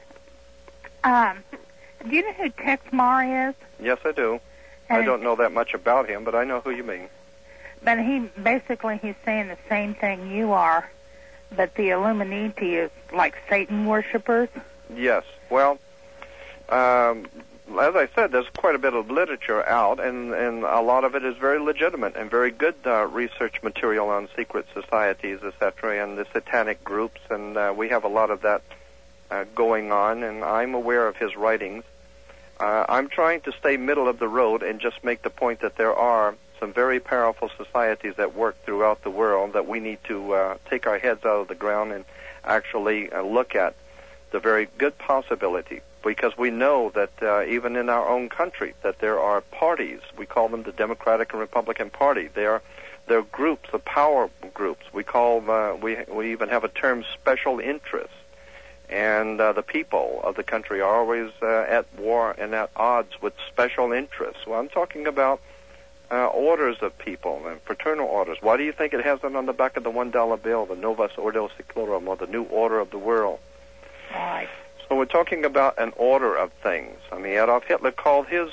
Do you know who Tex Marr is? Yes, I do. I don't know that much about him, but I know who you mean. But he's saying the same thing you are, but the Illuminati is like Satan worshippers. Yes. Well, as I said, there's quite a bit of literature out, and a lot of it is very legitimate and very good research material on secret societies, etc., and the satanic groups, and we have a lot of that going on, and I'm aware of his writings. I'm trying to stay middle of the road and just make the point that there are some very powerful societies that work throughout the world that we need to take our heads out of the ground and actually look at the very good possibility, because we know that even in our own country that there are parties. We call them the Democratic and Republican Party. They're groups, the power groups. We call we even have a term, special interests. And the people of the country are always at war and at odds with special interests. Well, I'm talking about orders of people and fraternal orders. Why do you think it has it on the back of the $1 bill, the Novus Ordo Seclorum, or the New Order of the World? Right. So we're talking about an order of things. I mean, Adolf Hitler called his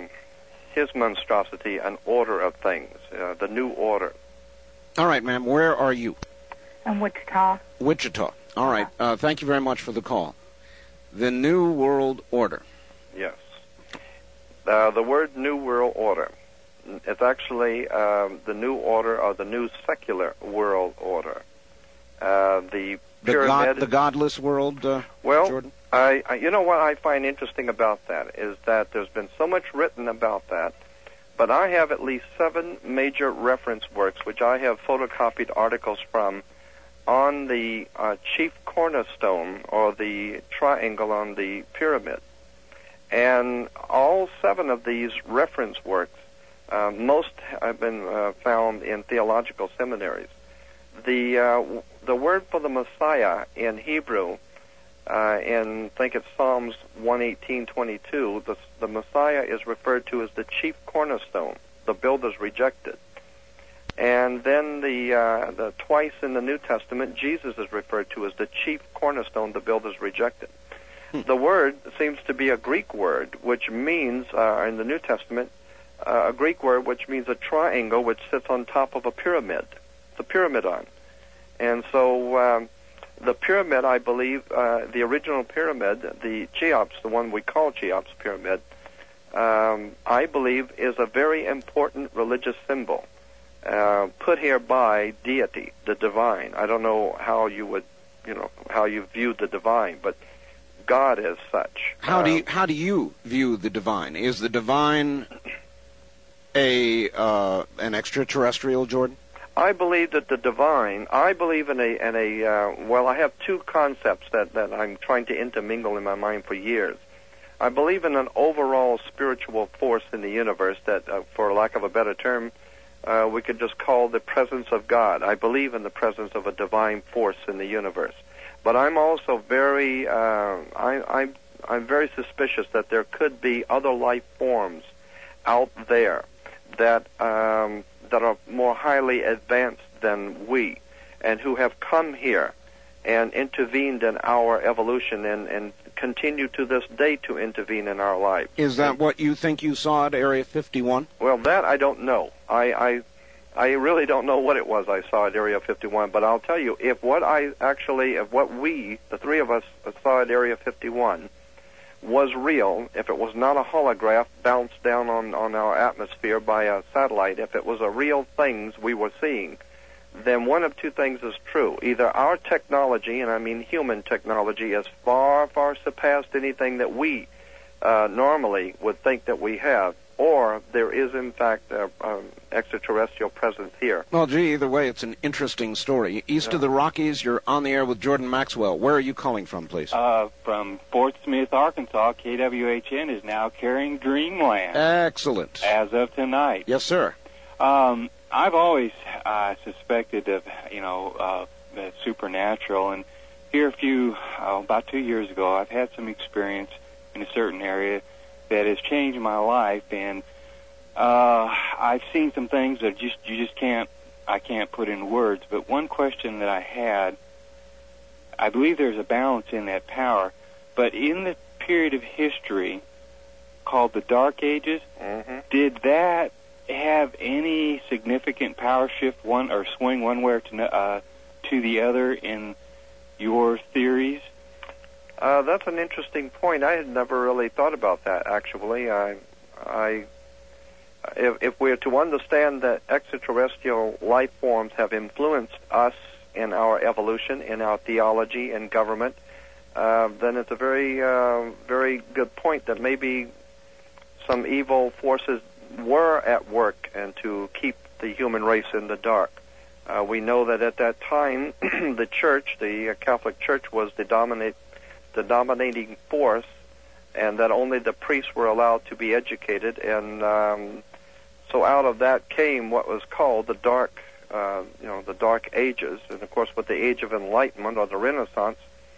monstrosity an order of things, the New Order. All right, ma'am. Where are you? In Wichita. Wichita. All right. Thank you very much for the call. The New World Order. Yes. The word New World Order. It's actually the New Order, or the New Secular World Order. The pyramid, the godless world, Jordan? You know what I find interesting about that is that there's been so much written about that, but I have at least 7 major reference works which I have photocopied articles from on the chief cornerstone, or the triangle on the pyramid. And all 7 of these reference works, most have been found in theological seminaries. The word for the Messiah in Hebrew, in I think it's Psalms 118:22, the Messiah is referred to as the chief cornerstone. The builders rejected. And then the twice in the New Testament, Jesus is referred to as the chief cornerstone. The builders rejected. The word seems to be a Greek word, which means in the New Testament a Greek word which means a triangle which sits on top of a pyramid. The pyramidon. And so the pyramid, I believe, the original pyramid, the Cheops, the one we call Cheops pyramid, I believe is a very important religious symbol put here by deity, the divine. I don't know how you would, how you view the divine, but God as such. How do you view the divine? Is the divine an extraterrestrial, Jordan? I believe that the divine, I believe in well, I have two concepts that I'm trying to intermingle in my mind for years. I believe in an overall spiritual force in the universe that, for lack of a better term, we could just call the presence of God. I believe in the presence of a divine force in the universe. But I'm also very, I'm very suspicious that there could be other life forms out there that are more highly advanced than we, and who have come here and intervened in our evolution and continue to this day to intervene in our life. Is that what you think you saw at Area 51? Well, that I don't know. I really don't know what it was I saw at Area 51, but I'll tell you, if what we, the three of us, saw at Area 51 was real, if it was not a holograph bounced down on our atmosphere by a satellite, if it was a real things we were seeing, then one of two things is true. Either our technology, and I mean human technology, has far, far surpassed anything that we normally would think that we have, or there is, in fact, extraterrestrial presence here. Well, gee, either way, it's an interesting story. East of the Rockies, you're on the air with Jordan Maxwell. Where are you calling from, please? From Fort Smith, Arkansas. KWHN is now carrying Dreamland. Excellent. As of tonight. Yes, sir. I've always suspected of, the supernatural, and here about 2 years ago, I've had some experience in a certain area that has changed my life, and I've seen some things that I can't put in words. But one question that I had, I believe there's a balance in that power, but in the period of history called the Dark Ages, did that have any significant power shift or swing one way or to the other in your theories? That's an interesting point. I had never really thought about that, actually. If we're to understand that extraterrestrial life forms have influenced us in our evolution, in our theology, in government, then it's a very, very good point that maybe some evil forces were at work and to keep the human race in the dark. We know that at that time, the church, the Catholic Church, was the dominating force, and that only the priests were allowed to be educated, and so out of that came what was called the Dark Ages, and of course with the Age of Enlightenment or the Renaissance,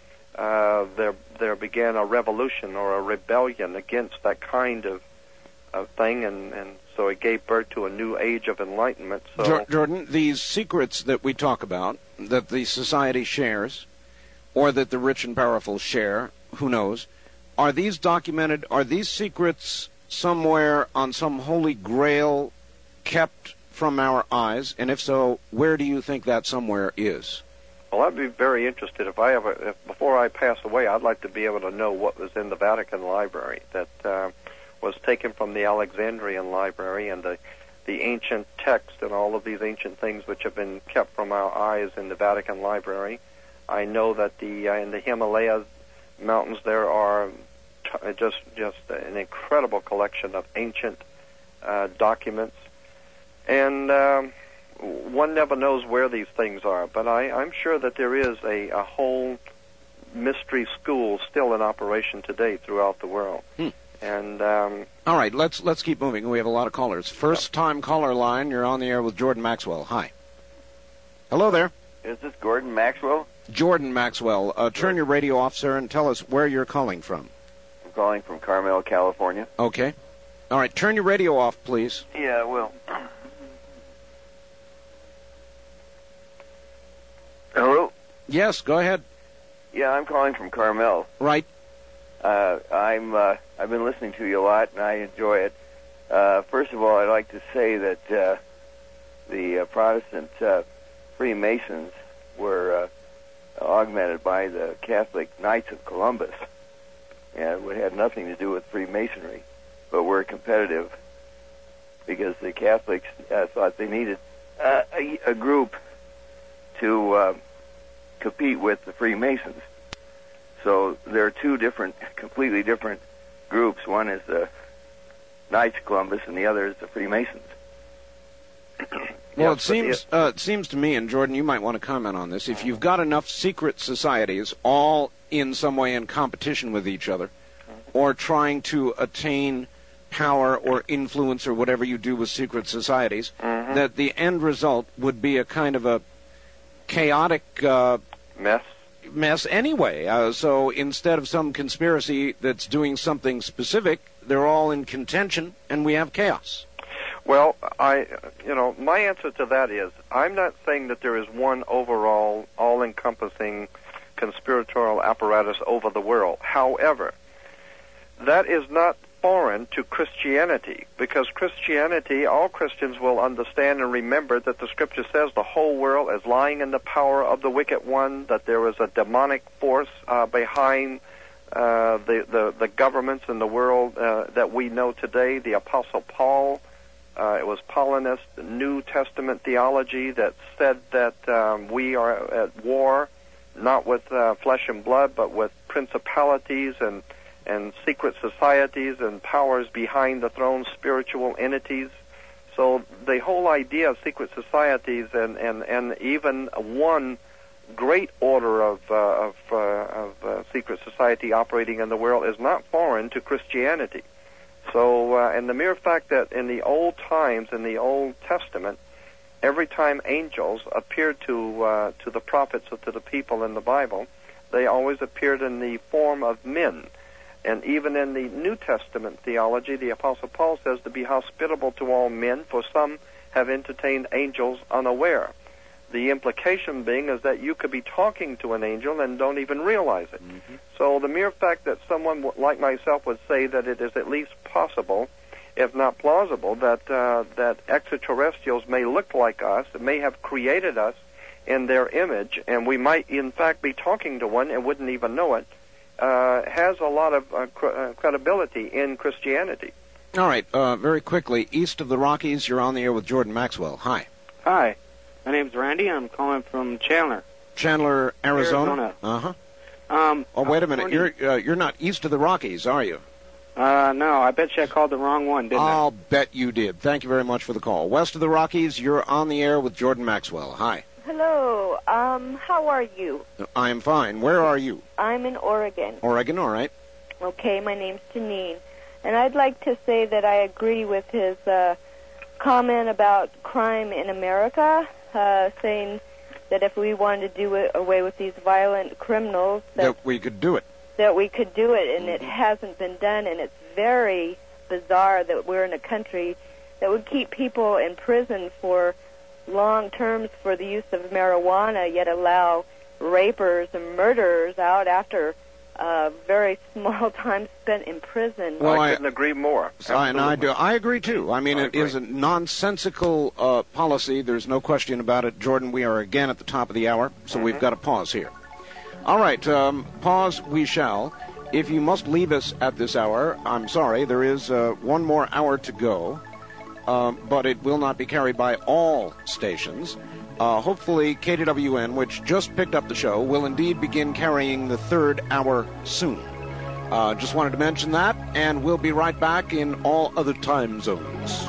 there began a revolution or a rebellion against that kind of thing, and so it gave birth to a new age of enlightenment. So, Jordan, these secrets that we talk about, that the society shares, or that the rich and powerful share, who knows, are these documented? Are these secrets somewhere on some holy grail kept from our eyes? And if so, where do you think that somewhere is? Well, I'd be very interested. If before I pass away, I'd like to be able to know what was in the Vatican Library that was taken from the Alexandrian Library, and the ancient text and all of these ancient things which have been kept from our eyes in the Vatican Library. I know that in the Himalayas mountains there are just an incredible collection of ancient documents, and one never knows where these things are. But I'm sure that there is a whole mystery school still in operation today throughout the world. And all right, let's keep moving. We have a lot of callers. First-time caller line. You're on the air with Jordan Maxwell. Hi. Hello there. Is this Gordon Maxwell? Jordan Maxwell. Turn your radio off, sir, and tell us where you're calling from. I'm calling from Carmel, California. Okay. All right, turn your radio off, please. Yeah, I will. Hello? Yes, go ahead. Yeah, I'm calling from Carmel. Right. I've been listening to you a lot, and I enjoy it. First of all, I'd like to say that the Protestant Freemasons were augmented by the Catholic Knights of Columbus, and it had nothing to do with Freemasonry, but were competitive because the Catholics thought they needed a group to compete with the Freemasons. So there are two completely different groups. One is the Knights of Columbus, and the other is the Freemasons. Well, it seems to me, and Jordan, you might want to comment on this, if you've got enough secret societies all in some way in competition with each other, or trying to attain power or influence or whatever you do with secret societies, that the end result would be a kind of a chaotic mess anyway. So instead of some conspiracy that's doing something specific, they're all in contention and we have chaos. Well, my answer to that is, I'm not saying that there is one overall, all-encompassing conspiratorial apparatus over the world. However, that is not foreign to Christianity, because Christianity, all Christians will understand and remember that the Scripture says the whole world is lying in the power of the wicked one, that there is a demonic force behind the governments in the world that we know today. The Apostle Paul, it was Paulinist, the New Testament theology that said that we are at war, not with flesh and blood, but with principalities and secret societies and powers behind the throne, spiritual entities. So the whole idea of secret societies and even one great order of secret society operating in the world is not foreign to Christianity. So, and the mere fact that in the old times, in the Old Testament, every time angels appeared to the prophets or to the people in the Bible, they always appeared in the form of men. And even in the New Testament theology, the Apostle Paul says to be hospitable to all men, for some have entertained angels unaware. The implication being is that you could be talking to an angel and don't even realize it. So the mere fact that someone like myself would say that it is at least possible, if not plausible, that extraterrestrials may look like us, may have created us in their image, and we might in fact be talking to one and wouldn't even know it, has a lot of credibility in Christianity. All right, very quickly, east of the Rockies, you're on the air with Jordan Maxwell. Hi. Hi. My name's Randy. I'm calling from Chandler. Chandler, Arizona? Uh-huh. Oh, wait a minute. You're not east of the Rockies, are you? No. I bet you I called the wrong one, didn't I? I'll bet you did. Thank you very much for the call. West of the Rockies, you're on the air with Jordan Maxwell. Hi. Hello. How are you? I am fine. Where are you? I'm in Oregon. Oregon, all right. Okay, my name's Janine. And I'd like to say that I agree with his comment about crime in America, saying that if we wanted to do away with these violent criminals, that we could do it. That we could do it, and it hasn't been done, and it's very bizarre that we're in a country that would keep people in prison for long terms for the use of marijuana, yet allow rapers and murderers out after very small time spent in prison. Well, I couldn't agree more. I agree too. I mean, it is a nonsensical policy. There's no question about it. Jordan, we are again at the top of the hour, so we've got to pause here. All right, pause we shall. If you must leave us at this hour, I'm sorry, there is one more hour to go, but it will not be carried by all stations. Hopefully, KTWN, which just picked up the show, will indeed begin carrying the third hour soon. Just wanted to mention that, and we'll be right back in all other time zones.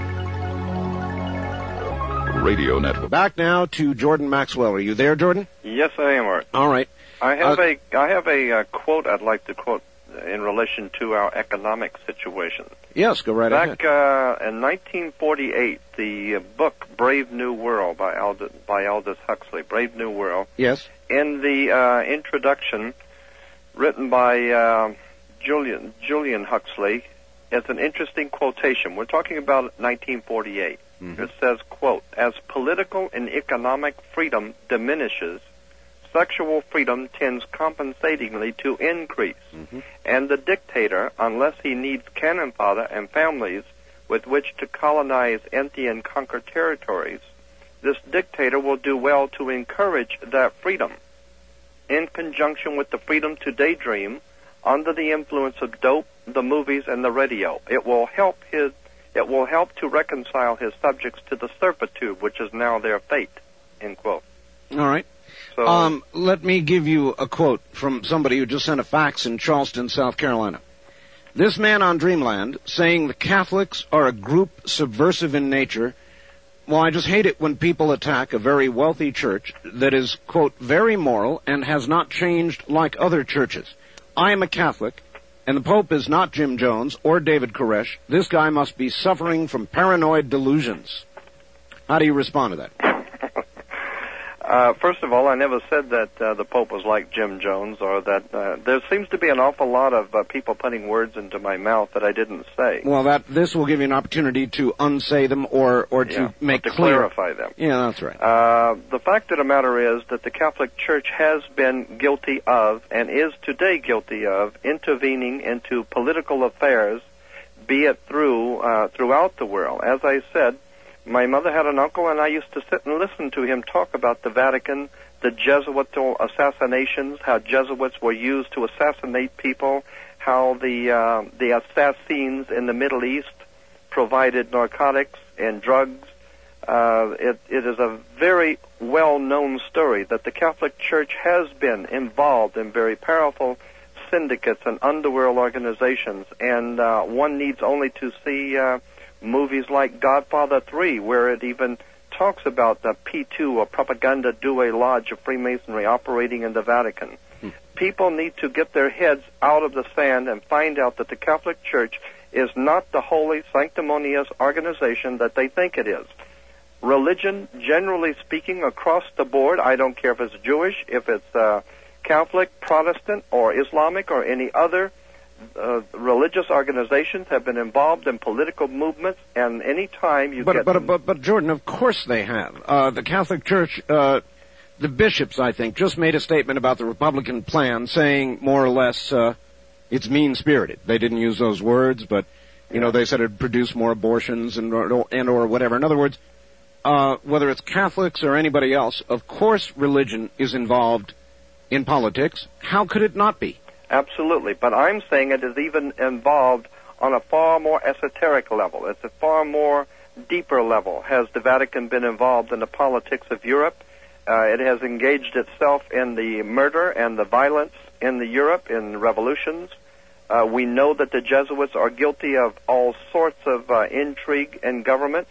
Radio Network. Back now to Jordan Maxwell. Are you there, Jordan? Yes, I am, Art. All right. I have a quote I'd like to quote in relation to our economic situation. Yes, go right ahead. Back in 1948, the book Brave New World by Aldous Huxley, Brave New World. Yes. In the introduction, written by Julian Huxley, it's an interesting quotation. We're talking about 1948. It says, quote, "As political and economic freedom diminishes, sexual freedom tends compensatingly to increase, and the dictator, unless he needs cannon fodder and families with which to colonize empty and conquer territories, this dictator will do well to encourage that freedom, in conjunction with the freedom to daydream, under the influence of dope, the movies, and the radio. It will help to reconcile his subjects to the servitude which is now their fate," end quote. All right. So, let me give you a quote from somebody who just sent a fax in Charleston, South Carolina. "This man on Dreamland saying the Catholics are a group subversive in nature Well, I just hate it when people attack a very wealthy church that is, quote, very moral and has not changed like other churches. I am a Catholic, and the Pope is not Jim Jones or David Koresh. This guy must be suffering from paranoid delusions. How do you respond to that? First of all, I never said that the Pope was like Jim Jones, or that there seems to be an awful lot of people putting words into my mouth that I didn't say. Well, this will give you an opportunity to unsay them or to make to clear. clarify them. Yeah, that's right. The fact of the matter is that the Catholic Church has been guilty of, and is today guilty of, intervening into political affairs, be it throughout the world. As I said, my mother had an uncle, and I used to sit and listen to him talk about the Vatican, the Jesuitical assassinations, how Jesuits were used to assassinate people, how the assassins in the Middle East provided narcotics and drugs. It is a very well-known story that the Catholic Church has been involved in very powerful syndicates and underworld organizations, and one needs only to see movies like Godfather 3, where it even talks about the P2, or Propaganda Due Lodge of Freemasonry, operating in the Vatican. People need to get their heads out of the sand and find out that the Catholic Church is not the holy, sanctimonious organization that they think it is. Religion, generally speaking, across the board, I don't care if it's Jewish, if it's Catholic, Protestant, or Islamic, or any other religious organizations, have been involved in political movements, and any time you get... But Jordan, of course they have. The Catholic Church, the bishops, I think, just made a statement about the Republican plan, saying more or less it's mean-spirited. They didn't use those words, but they said it'd produce more abortions and or whatever. In other words, whether it's Catholics or anybody else, of course religion is involved in politics. How could it not be? Absolutely, but I'm saying it is even involved on a far more esoteric level. It's a far more deeper level. Has the Vatican been involved in the politics of Europe? It has engaged itself in the murder and the violence in Europe, in revolutions. We know that the Jesuits are guilty of all sorts of intrigue in government.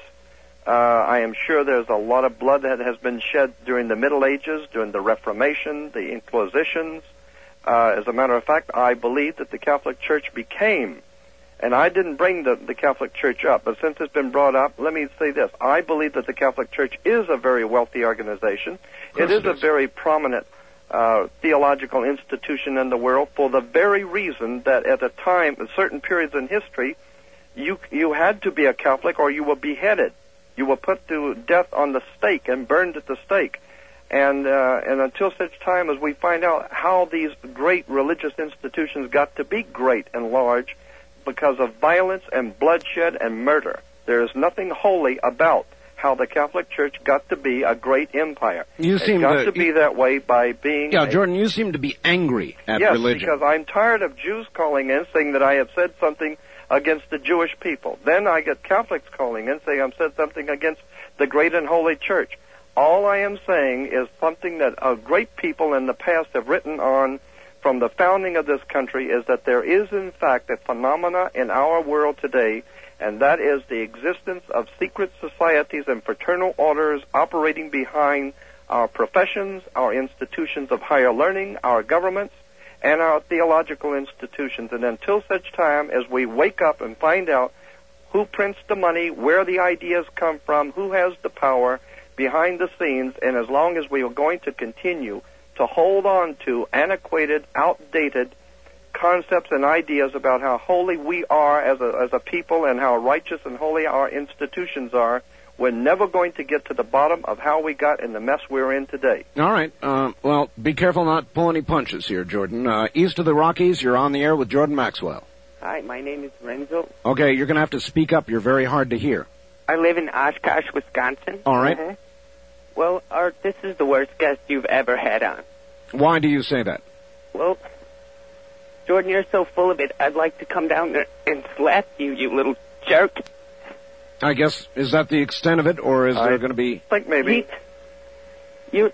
I am sure there's a lot of blood that has been shed during the Middle Ages, during the Reformation, the Inquisitions. As a matter of fact, I believe that the Catholic Church became, and I didn't bring the Catholic Church up, but since it's been brought up, let me say this. I believe that the Catholic Church is a very wealthy organization. It is a very prominent theological institution in the world, for the very reason that at a time, in certain periods in history, you had to be a Catholic or you were beheaded. You were put to death on the stake and burned at the stake. And until such time as we find out how these great religious institutions got to be great and large because of violence and bloodshed and murder, there is nothing holy about how the Catholic Church got to be a great empire. It got to be that way by being... Yeah, Jordan, you seem to be angry at religion. Yes, because I'm tired of Jews calling in saying that I have said something against the Jewish people. Then I get Catholics calling in saying I've said something against the great and holy Church. All I am saying is something that great people in the past have written on from the founding of this country, is that there is, in fact, a phenomena in our world today, and that is the existence of secret societies and fraternal orders operating behind our professions, our institutions of higher learning, our governments, and our theological institutions. And until such time as we wake up and find out who prints the money, where the ideas come from, who has the power behind the scenes, and as long as we are going to continue to hold on to antiquated, outdated concepts and ideas about how holy we are as a people and how righteous and holy our institutions are, we're never going to get to the bottom of how we got in the mess we're in today. All right. Well, be careful not to pull any punches here, Jordan. East of the Rockies, you're on the air with Jordan Maxwell. Hi, my name is Renzo. Okay, you're going to have to speak up. You're very hard to hear. I live in Oshkosh, Wisconsin. All right. Mm-hmm. Well, Art, this is the worst guest you've ever had on. Why do you say that? Well, Jordan, you're so full of it, I'd like to come down there and slap you, you little jerk. I guess, is that the extent of it, or is there going to be... I think maybe. You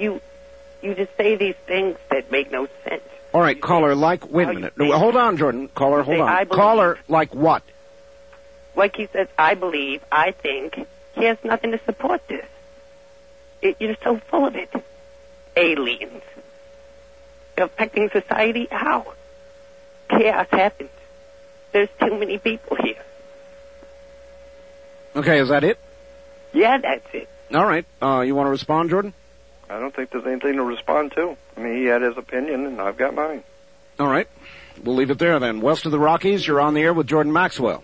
just say these things that make no sense. All right, caller, wait a minute. Hold on, Jordan. Caller, hold on. Caller, like what? Like he says, I believe, I think, He has nothing to support this. You're so full of it. Aliens. Affecting society? How? Chaos happens. There's too many people here. Okay, is that it? Yeah, that's it. All right. You want to respond, Jordan? I don't think there's anything to respond to. I mean, he had his opinion, and I've got mine. All right. We'll leave it there then. West of the Rockies, you're on the air with Jordan Maxwell.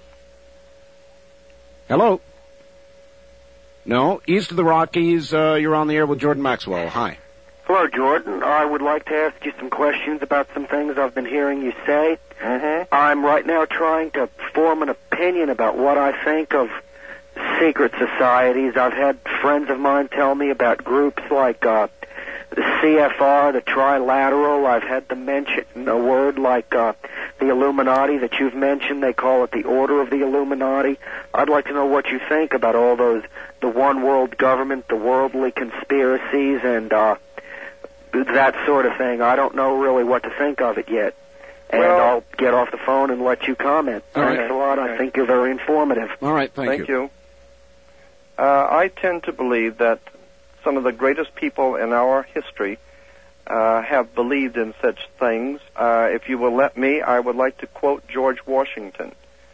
Hello? No. East of the Rockies, you're on the air with Jordan Maxwell. Hi. Hello, Jordan. I would like to ask you some questions about some things I've been hearing you say. Mm-hmm. I'm right now trying to form an opinion about what I think of secret societies. I've had friends of mine tell me about groups like the CFR, the Trilateral. I've had them mention a word like the Illuminati that you've mentioned. They call it the Order of the Illuminati. I'd like to know what you think about all those, the one world government, the worldly conspiracies, and that sort of thing. I don't know really what to think of it yet. And I'll get off the phone and let you comment. Thanks a lot. I think you're very informative. All right, thank you. I tend to believe that some of the greatest people in our history have believed in such things. If you will let me, I would like to quote George Washington.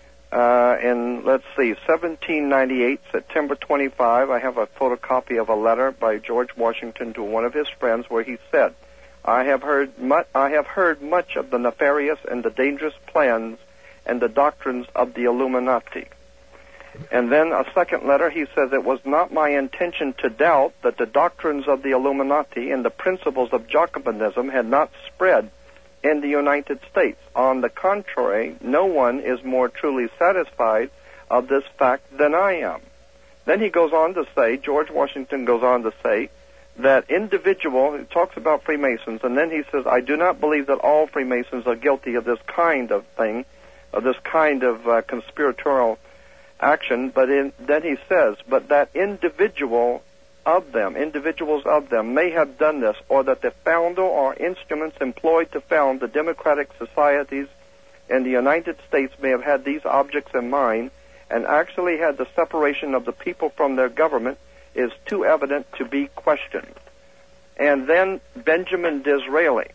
In, let's see, 1798, September 25, I have a photocopy of a letter by George Washington to one of his friends where he said, I have heard much of the nefarious and the dangerous plans and the doctrines of the Illuminati. And then a second letter, he says, it was not my intention to doubt that the doctrines of the Illuminati and the principles of Jacobinism had not spread in the United States. On the contrary, no one is more truly satisfied of this fact than I am. Then he goes on to say, George Washington goes on to say, that individual, he talks about Freemasons, and then he says, I do not believe that all Freemasons are guilty of this kind of thing, of this kind of conspiratorial action, but then he says, but that individuals of them may have done this, or that the founder or instruments employed to found the democratic societies in the United States may have had these objects in mind, and actually had the separation of the people from their government, is too evident to be questioned. And then Benjamin Disraeli,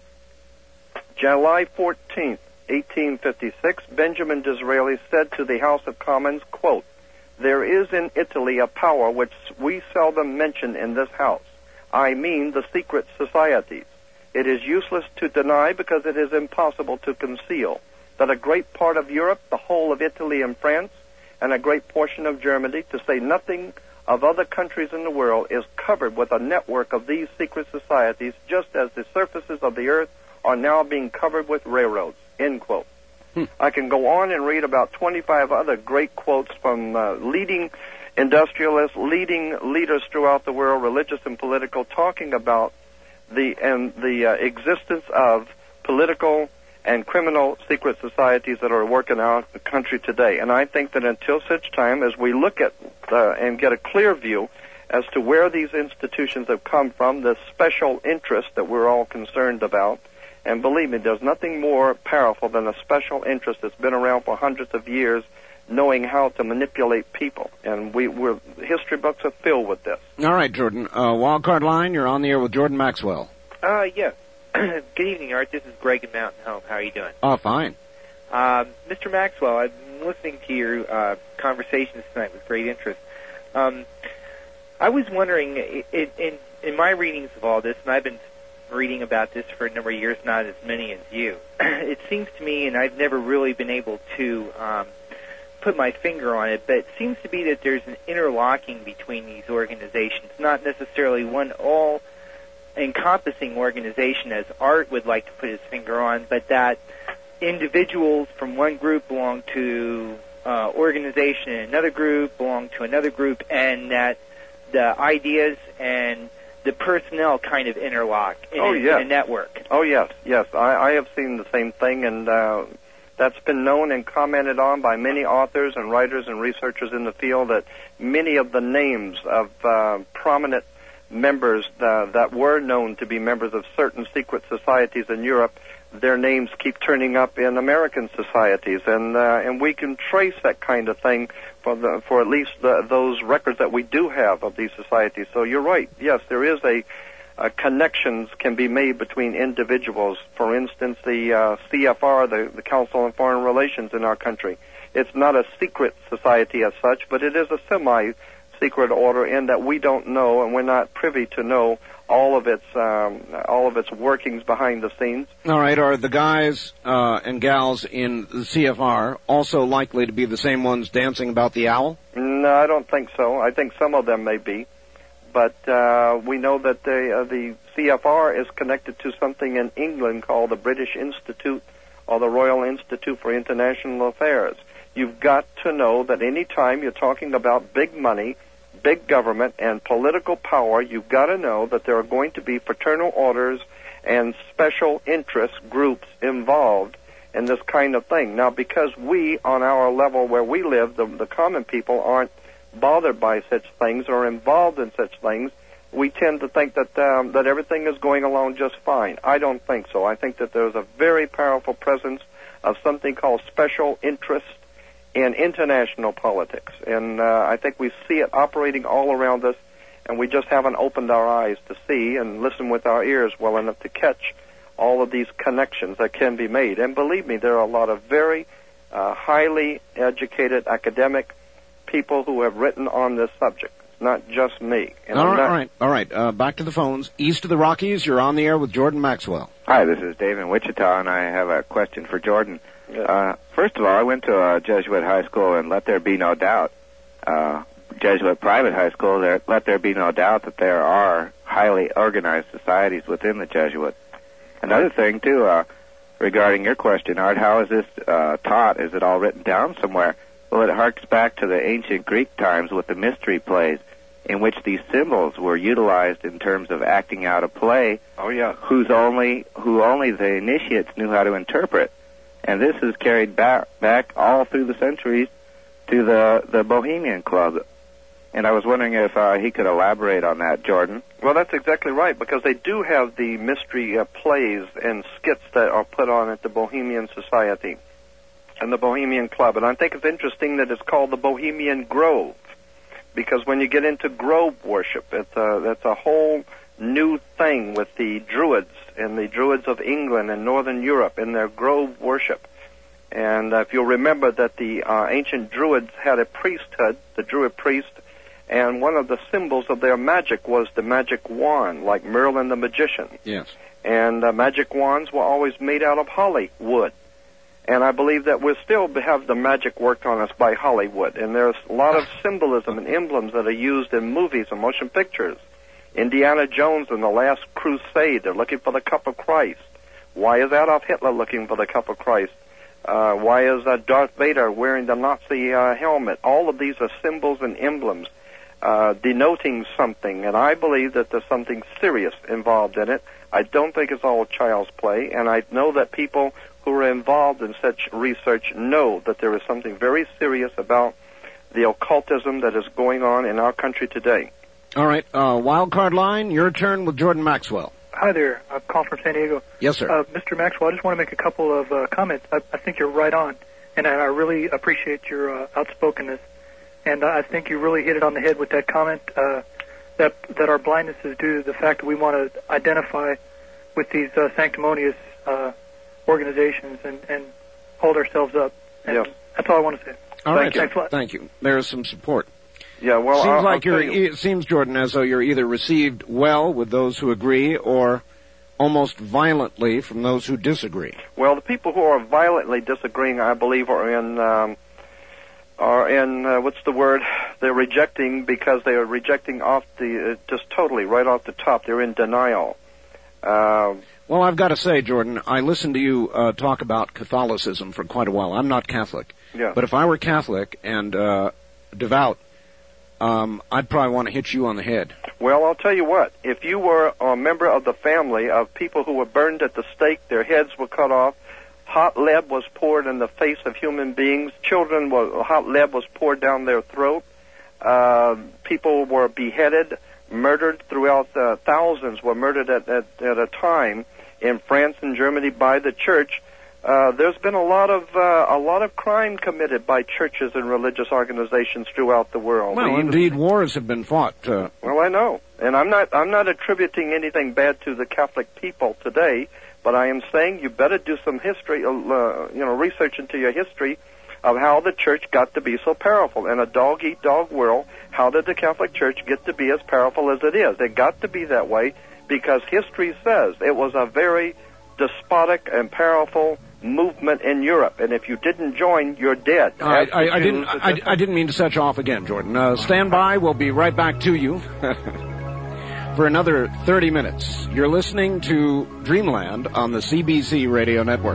July 14th, 1856, Benjamin Disraeli said to the House of Commons, quote, there is in Italy a power which we seldom mention in this House. I mean the secret societies. It is useless to deny because it is impossible to conceal that a great part of Europe, the whole of Italy and France, and a great portion of Germany, to say nothing of other countries in the world, is covered with a network of these secret societies, just as the surfaces of the earth are now being covered with railroads, end quote. I can go on and read about 25 other great quotes from leading industrialists, leading leaders throughout the world, religious and political, talking about the existence of political and criminal secret societies that are working out the country today. And I think that until such time as we look at and get a clear view as to where these institutions have come from, the special interest that we're all concerned about, and believe me, there's nothing more powerful than a special interest that's been around for hundreds of years, knowing how to manipulate people. And history books are filled with this. All right, Jordan. Wildcard line, you're on the air with Jordan Maxwell. Yes. Good evening, Art. This is Greg in Mountain Home. How are you doing? Oh, fine. Mr. Maxwell, I've been listening to your conversations tonight with great interest. I was wondering, in my readings of all this, and I've been reading about this for a number of years, not as many as you, it seems to me, and I've never really been able to put my finger on it, but it seems to be that there's an interlocking between these organizations, not necessarily one all-encompassing organization as Art would like to put his finger on, but that individuals from one group belong to organization in another group, belong to another group, and that the ideas and the personnel kind of interlock in a network. Oh, yes. I have seen the same thing, and that's been known and commented on by many authors and writers and researchers in the field, that many of the names of prominent members that were known to be members of certain secret societies in Europe their names keep turning up in American societies, and we can trace that kind of thing for at least those records that we do have of these societies. So you're right. Yes, there is connections can be made between individuals. For instance, the CFR, the Council on Foreign Relations in our country. It's not a secret society as such, but it is a semi-secret order in that we don't know and we're not privy to know all of its workings behind the scenes. All right. Are the guys and gals in the CFR also likely to be the same ones dancing about the owl? No, I don't think so. I think some of them may be. But we know that the CFR is connected to something in England called the British Institute or the Royal Institute for International Affairs. You've got to know that any time you're talking about big money, big government, and political power, you've got to know that there are going to be fraternal orders and special interest groups involved in this kind of thing. Now, because we, on our level where we live, the common people aren't bothered by such things or involved in such things, we tend to think that everything is going along just fine. I don't think so. I think that there's a very powerful presence of something called special interest in international politics, and I think we see it operating all around us, and we just haven't opened our eyes to see and listen with our ears well enough to catch all of these connections that can be made. And believe me, there are a lot of very highly educated academic people who have written on this subject. It's not just me. And all right. Back to the phones. East of the Rockies, you're on the air with Jordan Maxwell. Hi, this is Dave in Wichita, and I have a question for Jordan. First of all, I went to a Jesuit high school, and let there be no doubt, Jesuit private high school, let there be no doubt that there are highly organized societies within the Jesuits. Another thing, too, regarding your question, Art, how is this taught? Is it all written down somewhere? Well, it harks back to the ancient Greek times with the mystery plays, in which these symbols were utilized in terms of acting out a play. Oh, yeah. Who only the initiates knew how to interpret. And this is carried back all through the centuries to the Bohemian Club. And I was wondering if he could elaborate on that, Jordan. Well, that's exactly right, because they do have the mystery plays and skits that are put on at the Bohemian Society and the Bohemian Club. And I think it's interesting that it's called the Bohemian Grove, because when you get into grove worship, that's a whole new thing with the Druids and the Druids of England and Northern Europe in their grove worship. And if you'll remember that the ancient Druids had a priesthood, the Druid priest, and one of the symbols of their magic was the magic wand, like Merlin the magician. Yes. And magic wands were always made out of holly wood. And I believe that we still have the magic worked on us by Hollywood. And there's a lot of symbolism and emblems that are used in movies and motion pictures. Indiana Jones in The Last Crusade, they're looking for the cup of Christ. Why is Adolf Hitler looking for the cup of Christ? Why is Darth Vader wearing the Nazi helmet? All of these are symbols and emblems denoting something, and I believe that there's something serious involved in it. I don't think it's all child's play, and I know that people who are involved in such research know that there is something very serious about the occultism that is going on in our country today. All right, wild card line, your turn with Jordan Maxwell. Hi there. I'm calling from San Diego. Yes, sir. Mr. Maxwell, I just want to make a couple of comments. I think you're right on, and I really appreciate your outspokenness. And I think you really hit it on the head with that comment that our blindness is due to the fact that we want to identify with these sanctimonious organizations and hold ourselves up. And yes. That's all I want to say. All right. Thanks a lot. Thank you. There is some support. Yeah, well, it seems, Jordan, as though you're either received well with those who agree or almost violently from those who disagree. Well, the people who are violently disagreeing, I believe, are in what's the word? They're rejecting because they are rejecting off just totally right off the top. They're in denial. Well, I've got to say, Jordan, I listened to you talk about Catholicism for quite a while. I'm not Catholic. Yeah. But if I were Catholic and devout, I'd probably want to hit you on the head. Well, I'll tell you what. If you were a member of the family of people who were burned at the stake, their heads were cut off, hot lead was poured in the face of human beings, hot lead was poured down their throat, people were beheaded, murdered throughout, thousands were murdered at a time. in France and Germany by the church, there's been a lot of crime committed by churches and religious organizations throughout the world. Well, indeed, wars have been fought. Well, I know, and I'm not attributing anything bad to the Catholic people today, but I am saying you better do some history, research into your history of how the church got to be so powerful. In a dog-eat-dog world, how did the Catholic Church get to be as powerful as it is? It got to be that way because history says it was a very despotic and powerful movement in Europe, and if you didn't join, you're dead. I didn't mean to set you off again, Jordan. Stand by. We'll be right back to you for another 30 minutes. You're listening to Dreamland on the CBC Radio Network.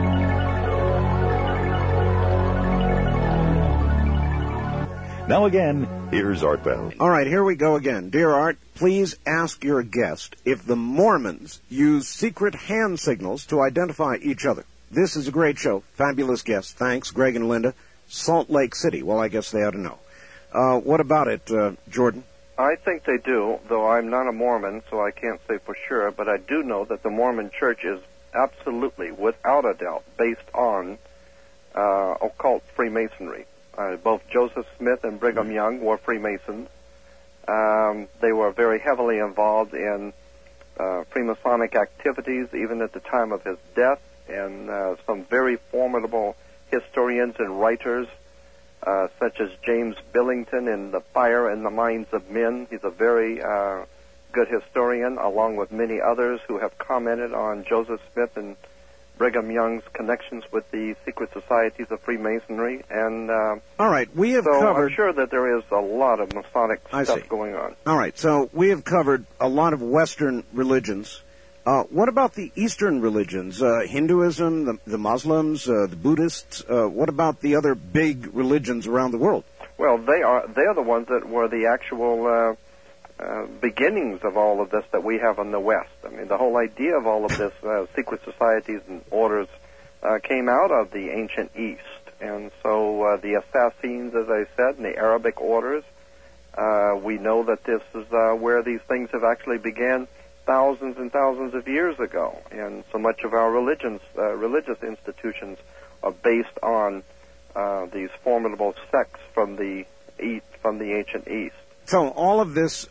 Now again, here's Art Bell. All right, here we go again. Dear Art, please ask your guest if the Mormons use secret hand signals to identify each other. This is a great show. Fabulous guest. Thanks, Greg and Linda. Salt Lake City. Well, I guess they ought to know. What about it, Jordan? I think they do, though I'm not a Mormon, so I can't say for sure, but I do know that the Mormon Church is absolutely, without a doubt, based on occult Freemasonry. Both Joseph Smith and Brigham Young were Freemasons. They were very heavily involved in Freemasonic activities, even at the time of his death, and some very formidable historians and writers, such as James Billington in The Fire in the Minds of Men. He's a very good historian, along with many others who have commented on Joseph Smith and Brigham Young's connections with the secret societies of Freemasonry, and all right, we have so covered. I'm sure that there is a lot of Masonic stuff going on. All right, so we have covered a lot of Western religions. What about the Eastern religions? Hinduism, the Muslims, the Buddhists. What about the other big religions around the world? Well, they are the ones that were the actual beginnings of all of this that we have in the West. I mean, the whole idea of all of this secret societies and orders came out of the ancient East. And so the Assassins, as I said, and the Arabic orders, we know that this is where these things have actually began thousands and thousands of years ago. And so much of our religious institutions are based on these formidable sects from the ancient East. So all of this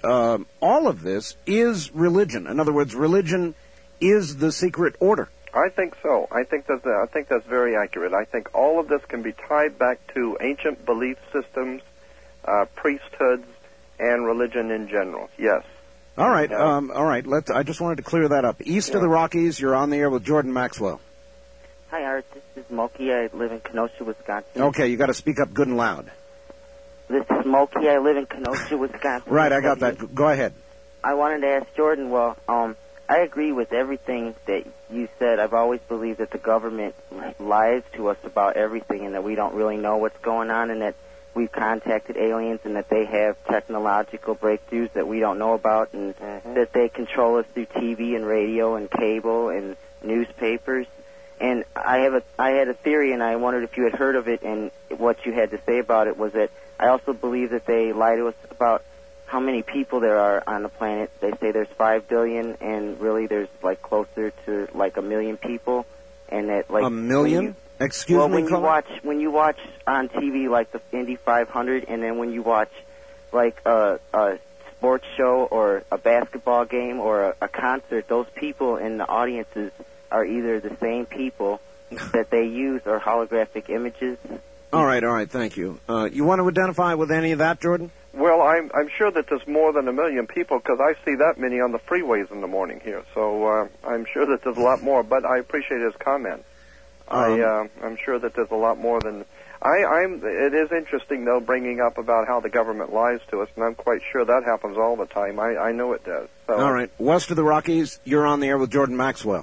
is religion. In other words, religion is the secret order. I think so. I think that's very accurate. I think all of this can be tied back to ancient belief systems, priesthoods, and religion in general. Yes. All right. All right. I just wanted to clear that up. East of the Rockies, you're on the air with Jordan Maxwell. Hi, Art. This is Smokey. I live in Kenosha, Wisconsin. Okay, you got to speak up good and loud. This is Smokey. I live in Kenosha, Wisconsin. Right, I got that. Go ahead. I wanted to ask Jordan, well, I agree with everything that you said. I've always believed that the government lies to us about everything and that we don't really know what's going on and that we've contacted aliens and that they have technological breakthroughs that we don't know about and that they control us through TV and radio and cable and newspapers. And I had a theory, and I wondered if you had heard of it, and what you had to say about it was that I also believe that they lie to us about how many people there are on the planet. They say there's 5 billion, and really there's like closer to like 1 million people, and that like 1 million. Excuse me. When you watch on TV like the Indy 500, and then when you watch like a sports show or a basketball game or a concert, those people in the audiences are either the same people that they use or holographic images. All right, thank you. You want to identify with any of that, Jordan? Well, I'm sure that there's more than 1 million people because I see that many on the freeways in the morning here. So I'm sure that there's a lot more, but I appreciate his comment. I'm sure that there's a lot more than... It is interesting, though, bringing up about how the government lies to us, and I'm quite sure that happens all the time. I know it does. So. All right. West of the Rockies, you're on the air with Jordan Maxwell.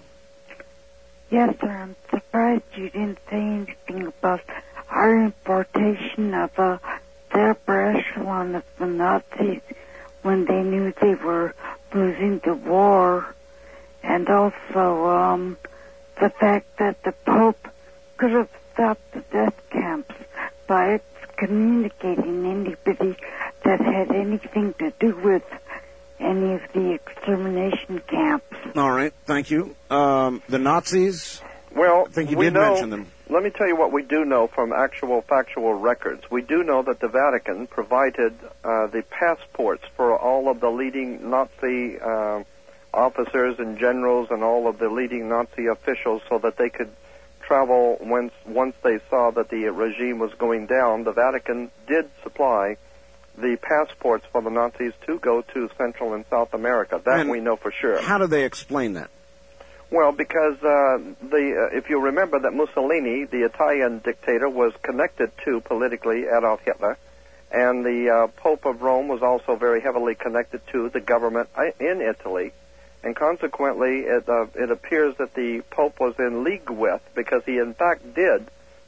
Yes, sir. I'm surprised you didn't say anything about our importation of the upper echelon of the Nazis when they knew they were losing the war, and also the fact that the Pope could have stopped the death camps by excommunicating anybody that had anything to do with any of the extermination camps. All right, thank you. The Nazis? Well, I think you we did know, mention them. Let me tell you what we do know from actual factual records. We do know that the Vatican provided the passports for all of the leading Nazi officers and generals and all of the leading Nazi officials so that they could travel once they saw that the regime was going down. The Vatican did supply the passports for the Nazis to go to Central and South America. That we know for sure. How do they explain that? Well, because if you remember that Mussolini, the Italian dictator, was connected to politically Adolf Hitler, and the Pope of Rome was also very heavily connected to the government in Italy, and consequently it appears that the Pope was in league with, because he in fact did,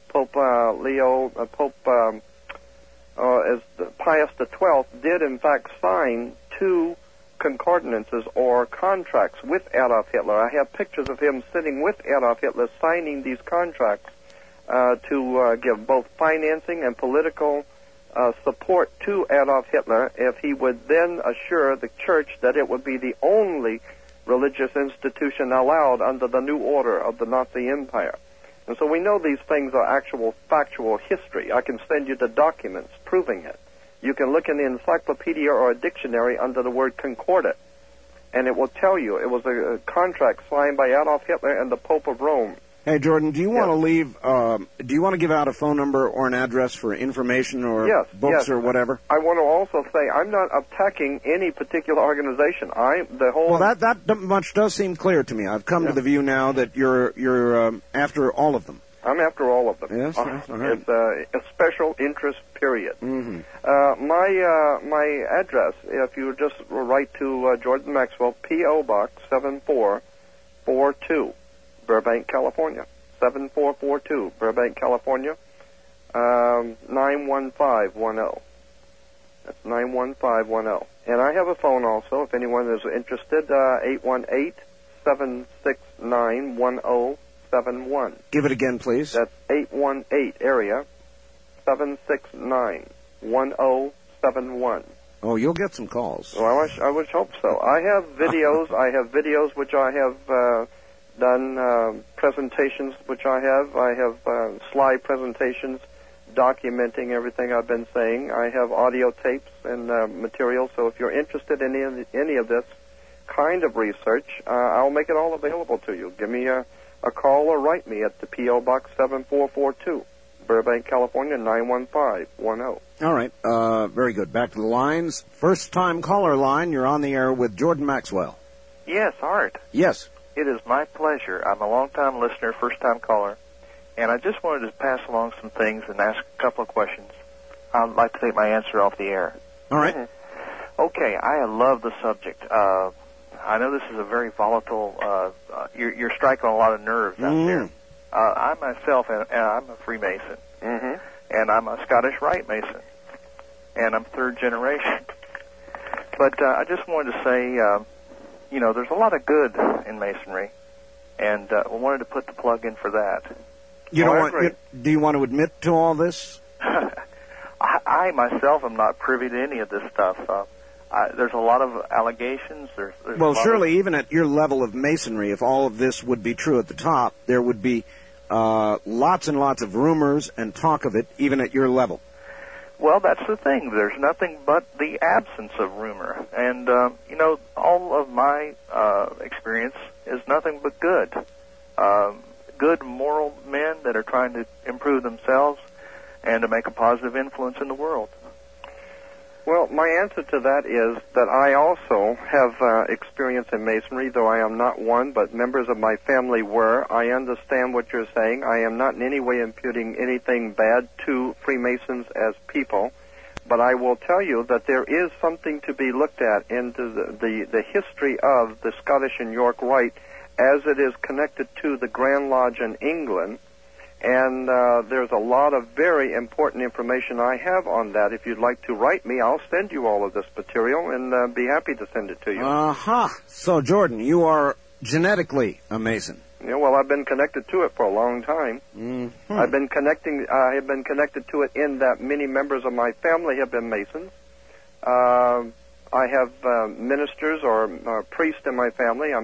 as Pius XII did in fact sign 2 concordances or contracts with Adolf Hitler. I have pictures of him sitting with Adolf Hitler signing these contracts to give both financing and political support to Adolf Hitler if he would then assure the church that it would be the only religious institution allowed under the new order of the Nazi Empire. And so we know these things are actual factual history. I can send you the documents proving it. You can look in the encyclopedia or a dictionary under the word concordat, and it will tell you it was a contract signed by Adolf Hitler and the Pope of Rome. Hey, Jordan, do you want to leave, do you want to give out a phone number or an address for information or books or whatever? I want to also say I'm not attacking any particular organization. Well, that much does seem clear to me. I've come to the view now that you're after all of them. I'm after all of them. Yes, all right. It's a special interest period. Mm-hmm. My address, if you just write to Jordan Maxwell, P.O. Box 7442, Burbank, California. 7442, Burbank, California. 91510. That's 91510. And I have a phone also, if anyone is interested, 818-769-1071. Give it again, please. That's 818 area 769-1071. Oh, you'll get some calls. Well, I would hope so. I have videos. I have videos which I have done, presentations which I have slide presentations documenting everything I've been saying. I have audio tapes and material. So if you're interested in any of this kind of research, I'll make it all available to you. Give me a call or write me at the P.O. Box 7442, Burbank, California, 91510. All right. Very good. Back to the lines. First-time caller line. You're on the air with Jordan Maxwell. Yes, Art. Yes. It is my pleasure. I'm a long-time listener, first-time caller, and I just wanted to pass along some things and ask a couple of questions. I'd like to take my answer off the air. All right. Mm-hmm. Okay, I love the subject. I know this is a very volatile, you're striking a lot of nerves out there. I myself, I'm a Freemason, and I'm a Scottish Rite Mason, and I'm third generation. But I just wanted to say, there's a lot of good in Masonry, and I wanted to put the plug in for that. Do you want to admit to all this? I myself am not privy to any of this stuff. There's a lot of allegations. Well, surely even at your level of Masonry, if all of this would be true at the top, there would be lots and lots of rumors and talk of it, even at your level. Well, that's the thing. There's nothing but the absence of rumor. And, all of my experience is nothing but good. Good, moral men that are trying to improve themselves and to make a positive influence in the world. Well, my answer to that is that I also have experience in Masonry, though I am not one, but members of my family were. I understand what you're saying. I am not in any way imputing anything bad to Freemasons as people, but I will tell you that there is something to be looked at into the history of the Scottish and York Rite as it is connected to the Grand Lodge in England. And there's a lot of very important information I have on that. If you'd like to write me, I'll send you all of this material and be happy to send it to you. So, Jordan, you are genetically a Mason. Yeah, well, I've been connected to it for a long time. Mm-hmm. I have been connected to it in that many members of my family have been Masons. I have ministers or priests in my family. I'm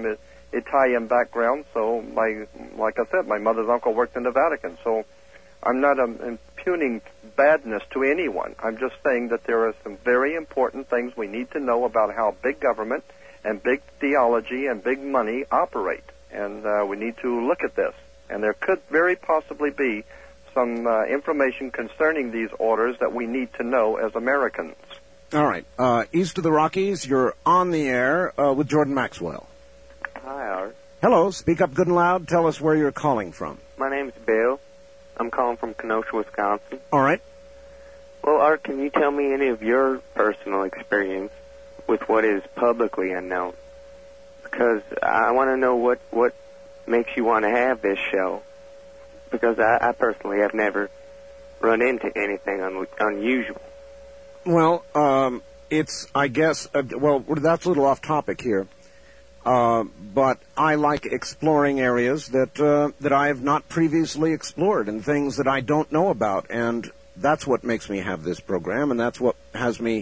Italian background, so like I said, my mother's uncle worked in the Vatican, so I'm not impugning badness to anyone. I'm just saying that there are some very important things we need to know about how big government and big theology and big money operate, and we need to look at this. And there could very possibly be some information concerning these orders that we need to know as Americans. All right. East of the Rockies, you're on the air with Jordan Maxwell. Hi, Art. Hello. Speak up good and loud. Tell us where you're calling from. My name's Bill. I'm calling from Kenosha, Wisconsin. All right. Well, Art, can you tell me any of your personal experience with what is publicly unknown? Because I want to know what makes you want to have this show. Because I personally have never run into anything unusual. Well, it's, I guess, well, that's a little off topic here. But I like exploring areas that I have not previously explored and things that I don't know about. And that's what makes me have this program, and that's what has me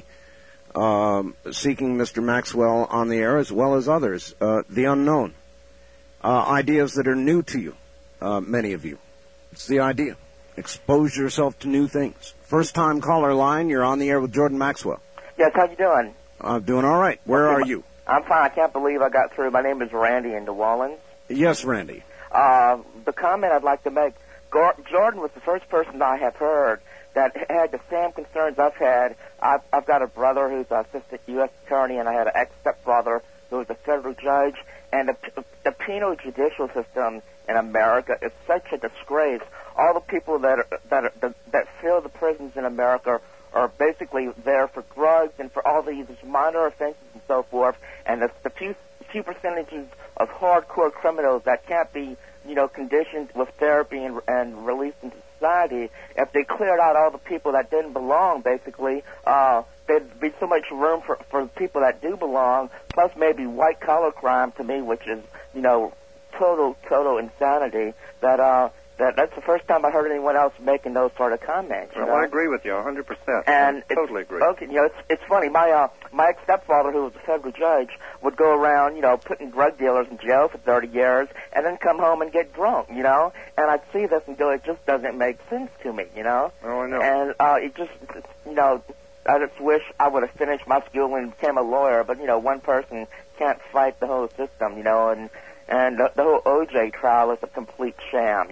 seeking Mr. Maxwell on the air as well as others. The unknown. Ideas that are new to you, many of you. It's the idea. Expose yourself to new things. First-time caller line, you're on the air with Jordan Maxwell. Yes, how you doing? I'm doing all right. Where are you? I'm fine. I can't believe I got through. My name is Randy in New Orleans. Yes, Randy. The comment I'd like to make, Jordan was the first person I have heard that had the same concerns I've had. I've got a brother who's an assistant U.S. attorney, and I had an ex-stepfather who was a federal judge. And the penal judicial system in America is such a disgrace. All the people that fill the prisons in America are basically there for drugs and for all these minor offenses and so forth. And the few percentages of hardcore criminals that can't be, conditioned with therapy and released into society, if they cleared out all the people that didn't belong, basically, there'd be so much room for the people that do belong, plus maybe white-collar crime to me, which is, total insanity, that's the first time I heard anyone else making those sort of comments. Well, I agree with you 100%. And I totally agree. Okay, it's funny. My ex-stepfather, who was a federal judge, would go around, putting drug dealers in jail for 30 years, and then come home and get drunk, And I'd see this and go, it just doesn't make sense to me, Oh, I know. And it just, I just wish I would have finished my school and became a lawyer, but one person can't fight the whole system, and the whole OJ trial is a complete sham,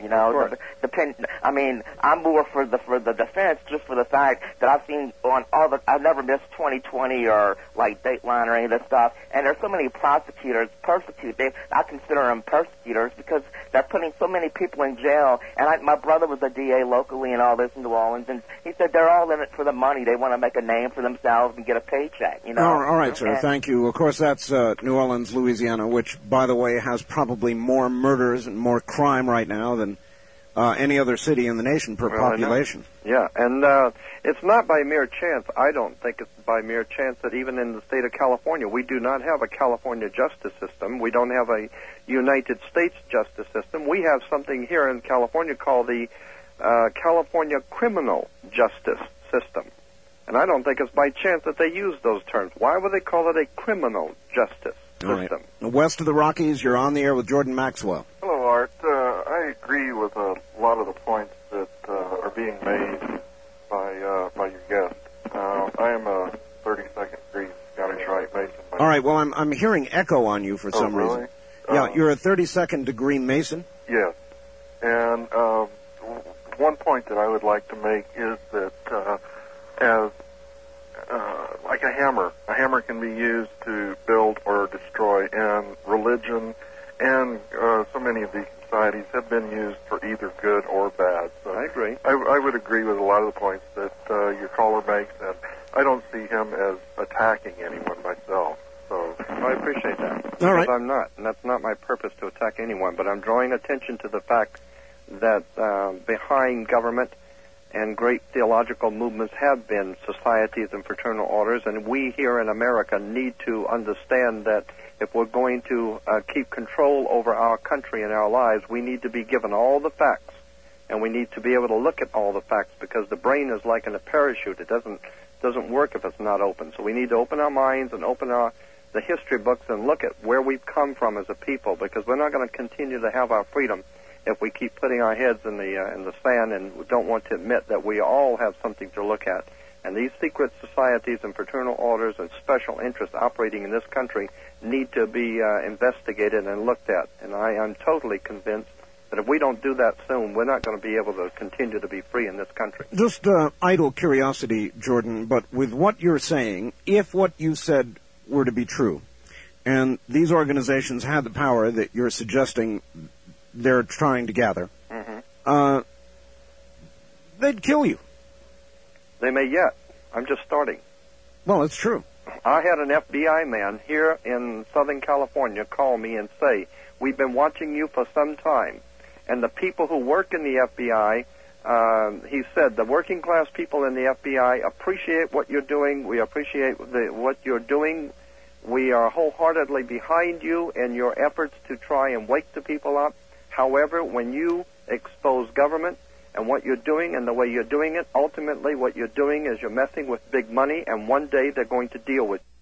I'm more for the defense, just for the fact that I've seen on I've never missed 2020 or like Dateline or any of this stuff, and there's so many prosecutors I consider them persecutors because they're putting so many people in jail. And my brother was a DA locally and all this in New Orleans, and he said they're all in it for the money. They want to make a name for themselves and get a paycheck, All right, sir. Thank you. Of course, that's New Orleans, Louisiana, which, by the way, has probably more murders and more crime right now than any other city in the nation per population. Yeah, and it's not by mere chance. I don't think it's by mere chance that even in the state of California, we do not have a California justice system. We don't have a United States justice system. We have something here in California called the California criminal justice system. And I don't think it's by chance that they use those terms. Why would they call it a criminal justice system? Right. West of the Rockies, you're on the air with Jordan Maxwell. Hello, Art. I agree with a lot of the points that are being made by your guest. I am a 32nd degree Scottish Rite Mason. All right. Well, I'm hearing echo on you for some reason. Yeah, you're a 32nd degree Mason. Yes. And one point that I would like to make is that as like a hammer can be used to build or destroy, and religion and so many of these societies have been used for either good or bad. So I agree. I would agree with a lot of the points that your caller makes, and I don't see him as attacking anyone myself. So I appreciate that. All right. Because I'm not, and that's not my purpose to attack anyone, but I'm drawing attention to the fact that behind government and great theological movements have been societies and fraternal orders, and we here in America need to understand that if we're going to keep control over our country and our lives, we need to be given all the facts, and we need to be able to look at all the facts, because the brain is like in a parachute. It doesn't work if it's not open. So we need to open our minds and open our the history books and look at where we've come from as a people, because we're not going to continue to have our freedom if we keep putting our heads in the sand and don't want to admit that we all have something to look at. And these secret societies and fraternal orders and special interests operating in this country need to be investigated and looked at. And I am totally convinced that if we don't do that soon, we're not going to be able to continue to be free in this country. Just idle curiosity, Jordan, but with what you're saying, if what you said were to be true, and these organizations had the power that you're suggesting they're trying to gather, they'd kill you. They may yet. I'm just starting. Well, it's true. I had an FBI man here in Southern California call me and say, we've been watching you for some time. And the people who work in the FBI, he said, the working class people in the FBI appreciate what you're doing. We appreciate what you're doing. We are wholeheartedly behind you in your efforts to try and wake the people up. However, when you expose government and what you're doing and the way you're doing it, ultimately what you're doing is you're messing with big money, and one day they're going to deal with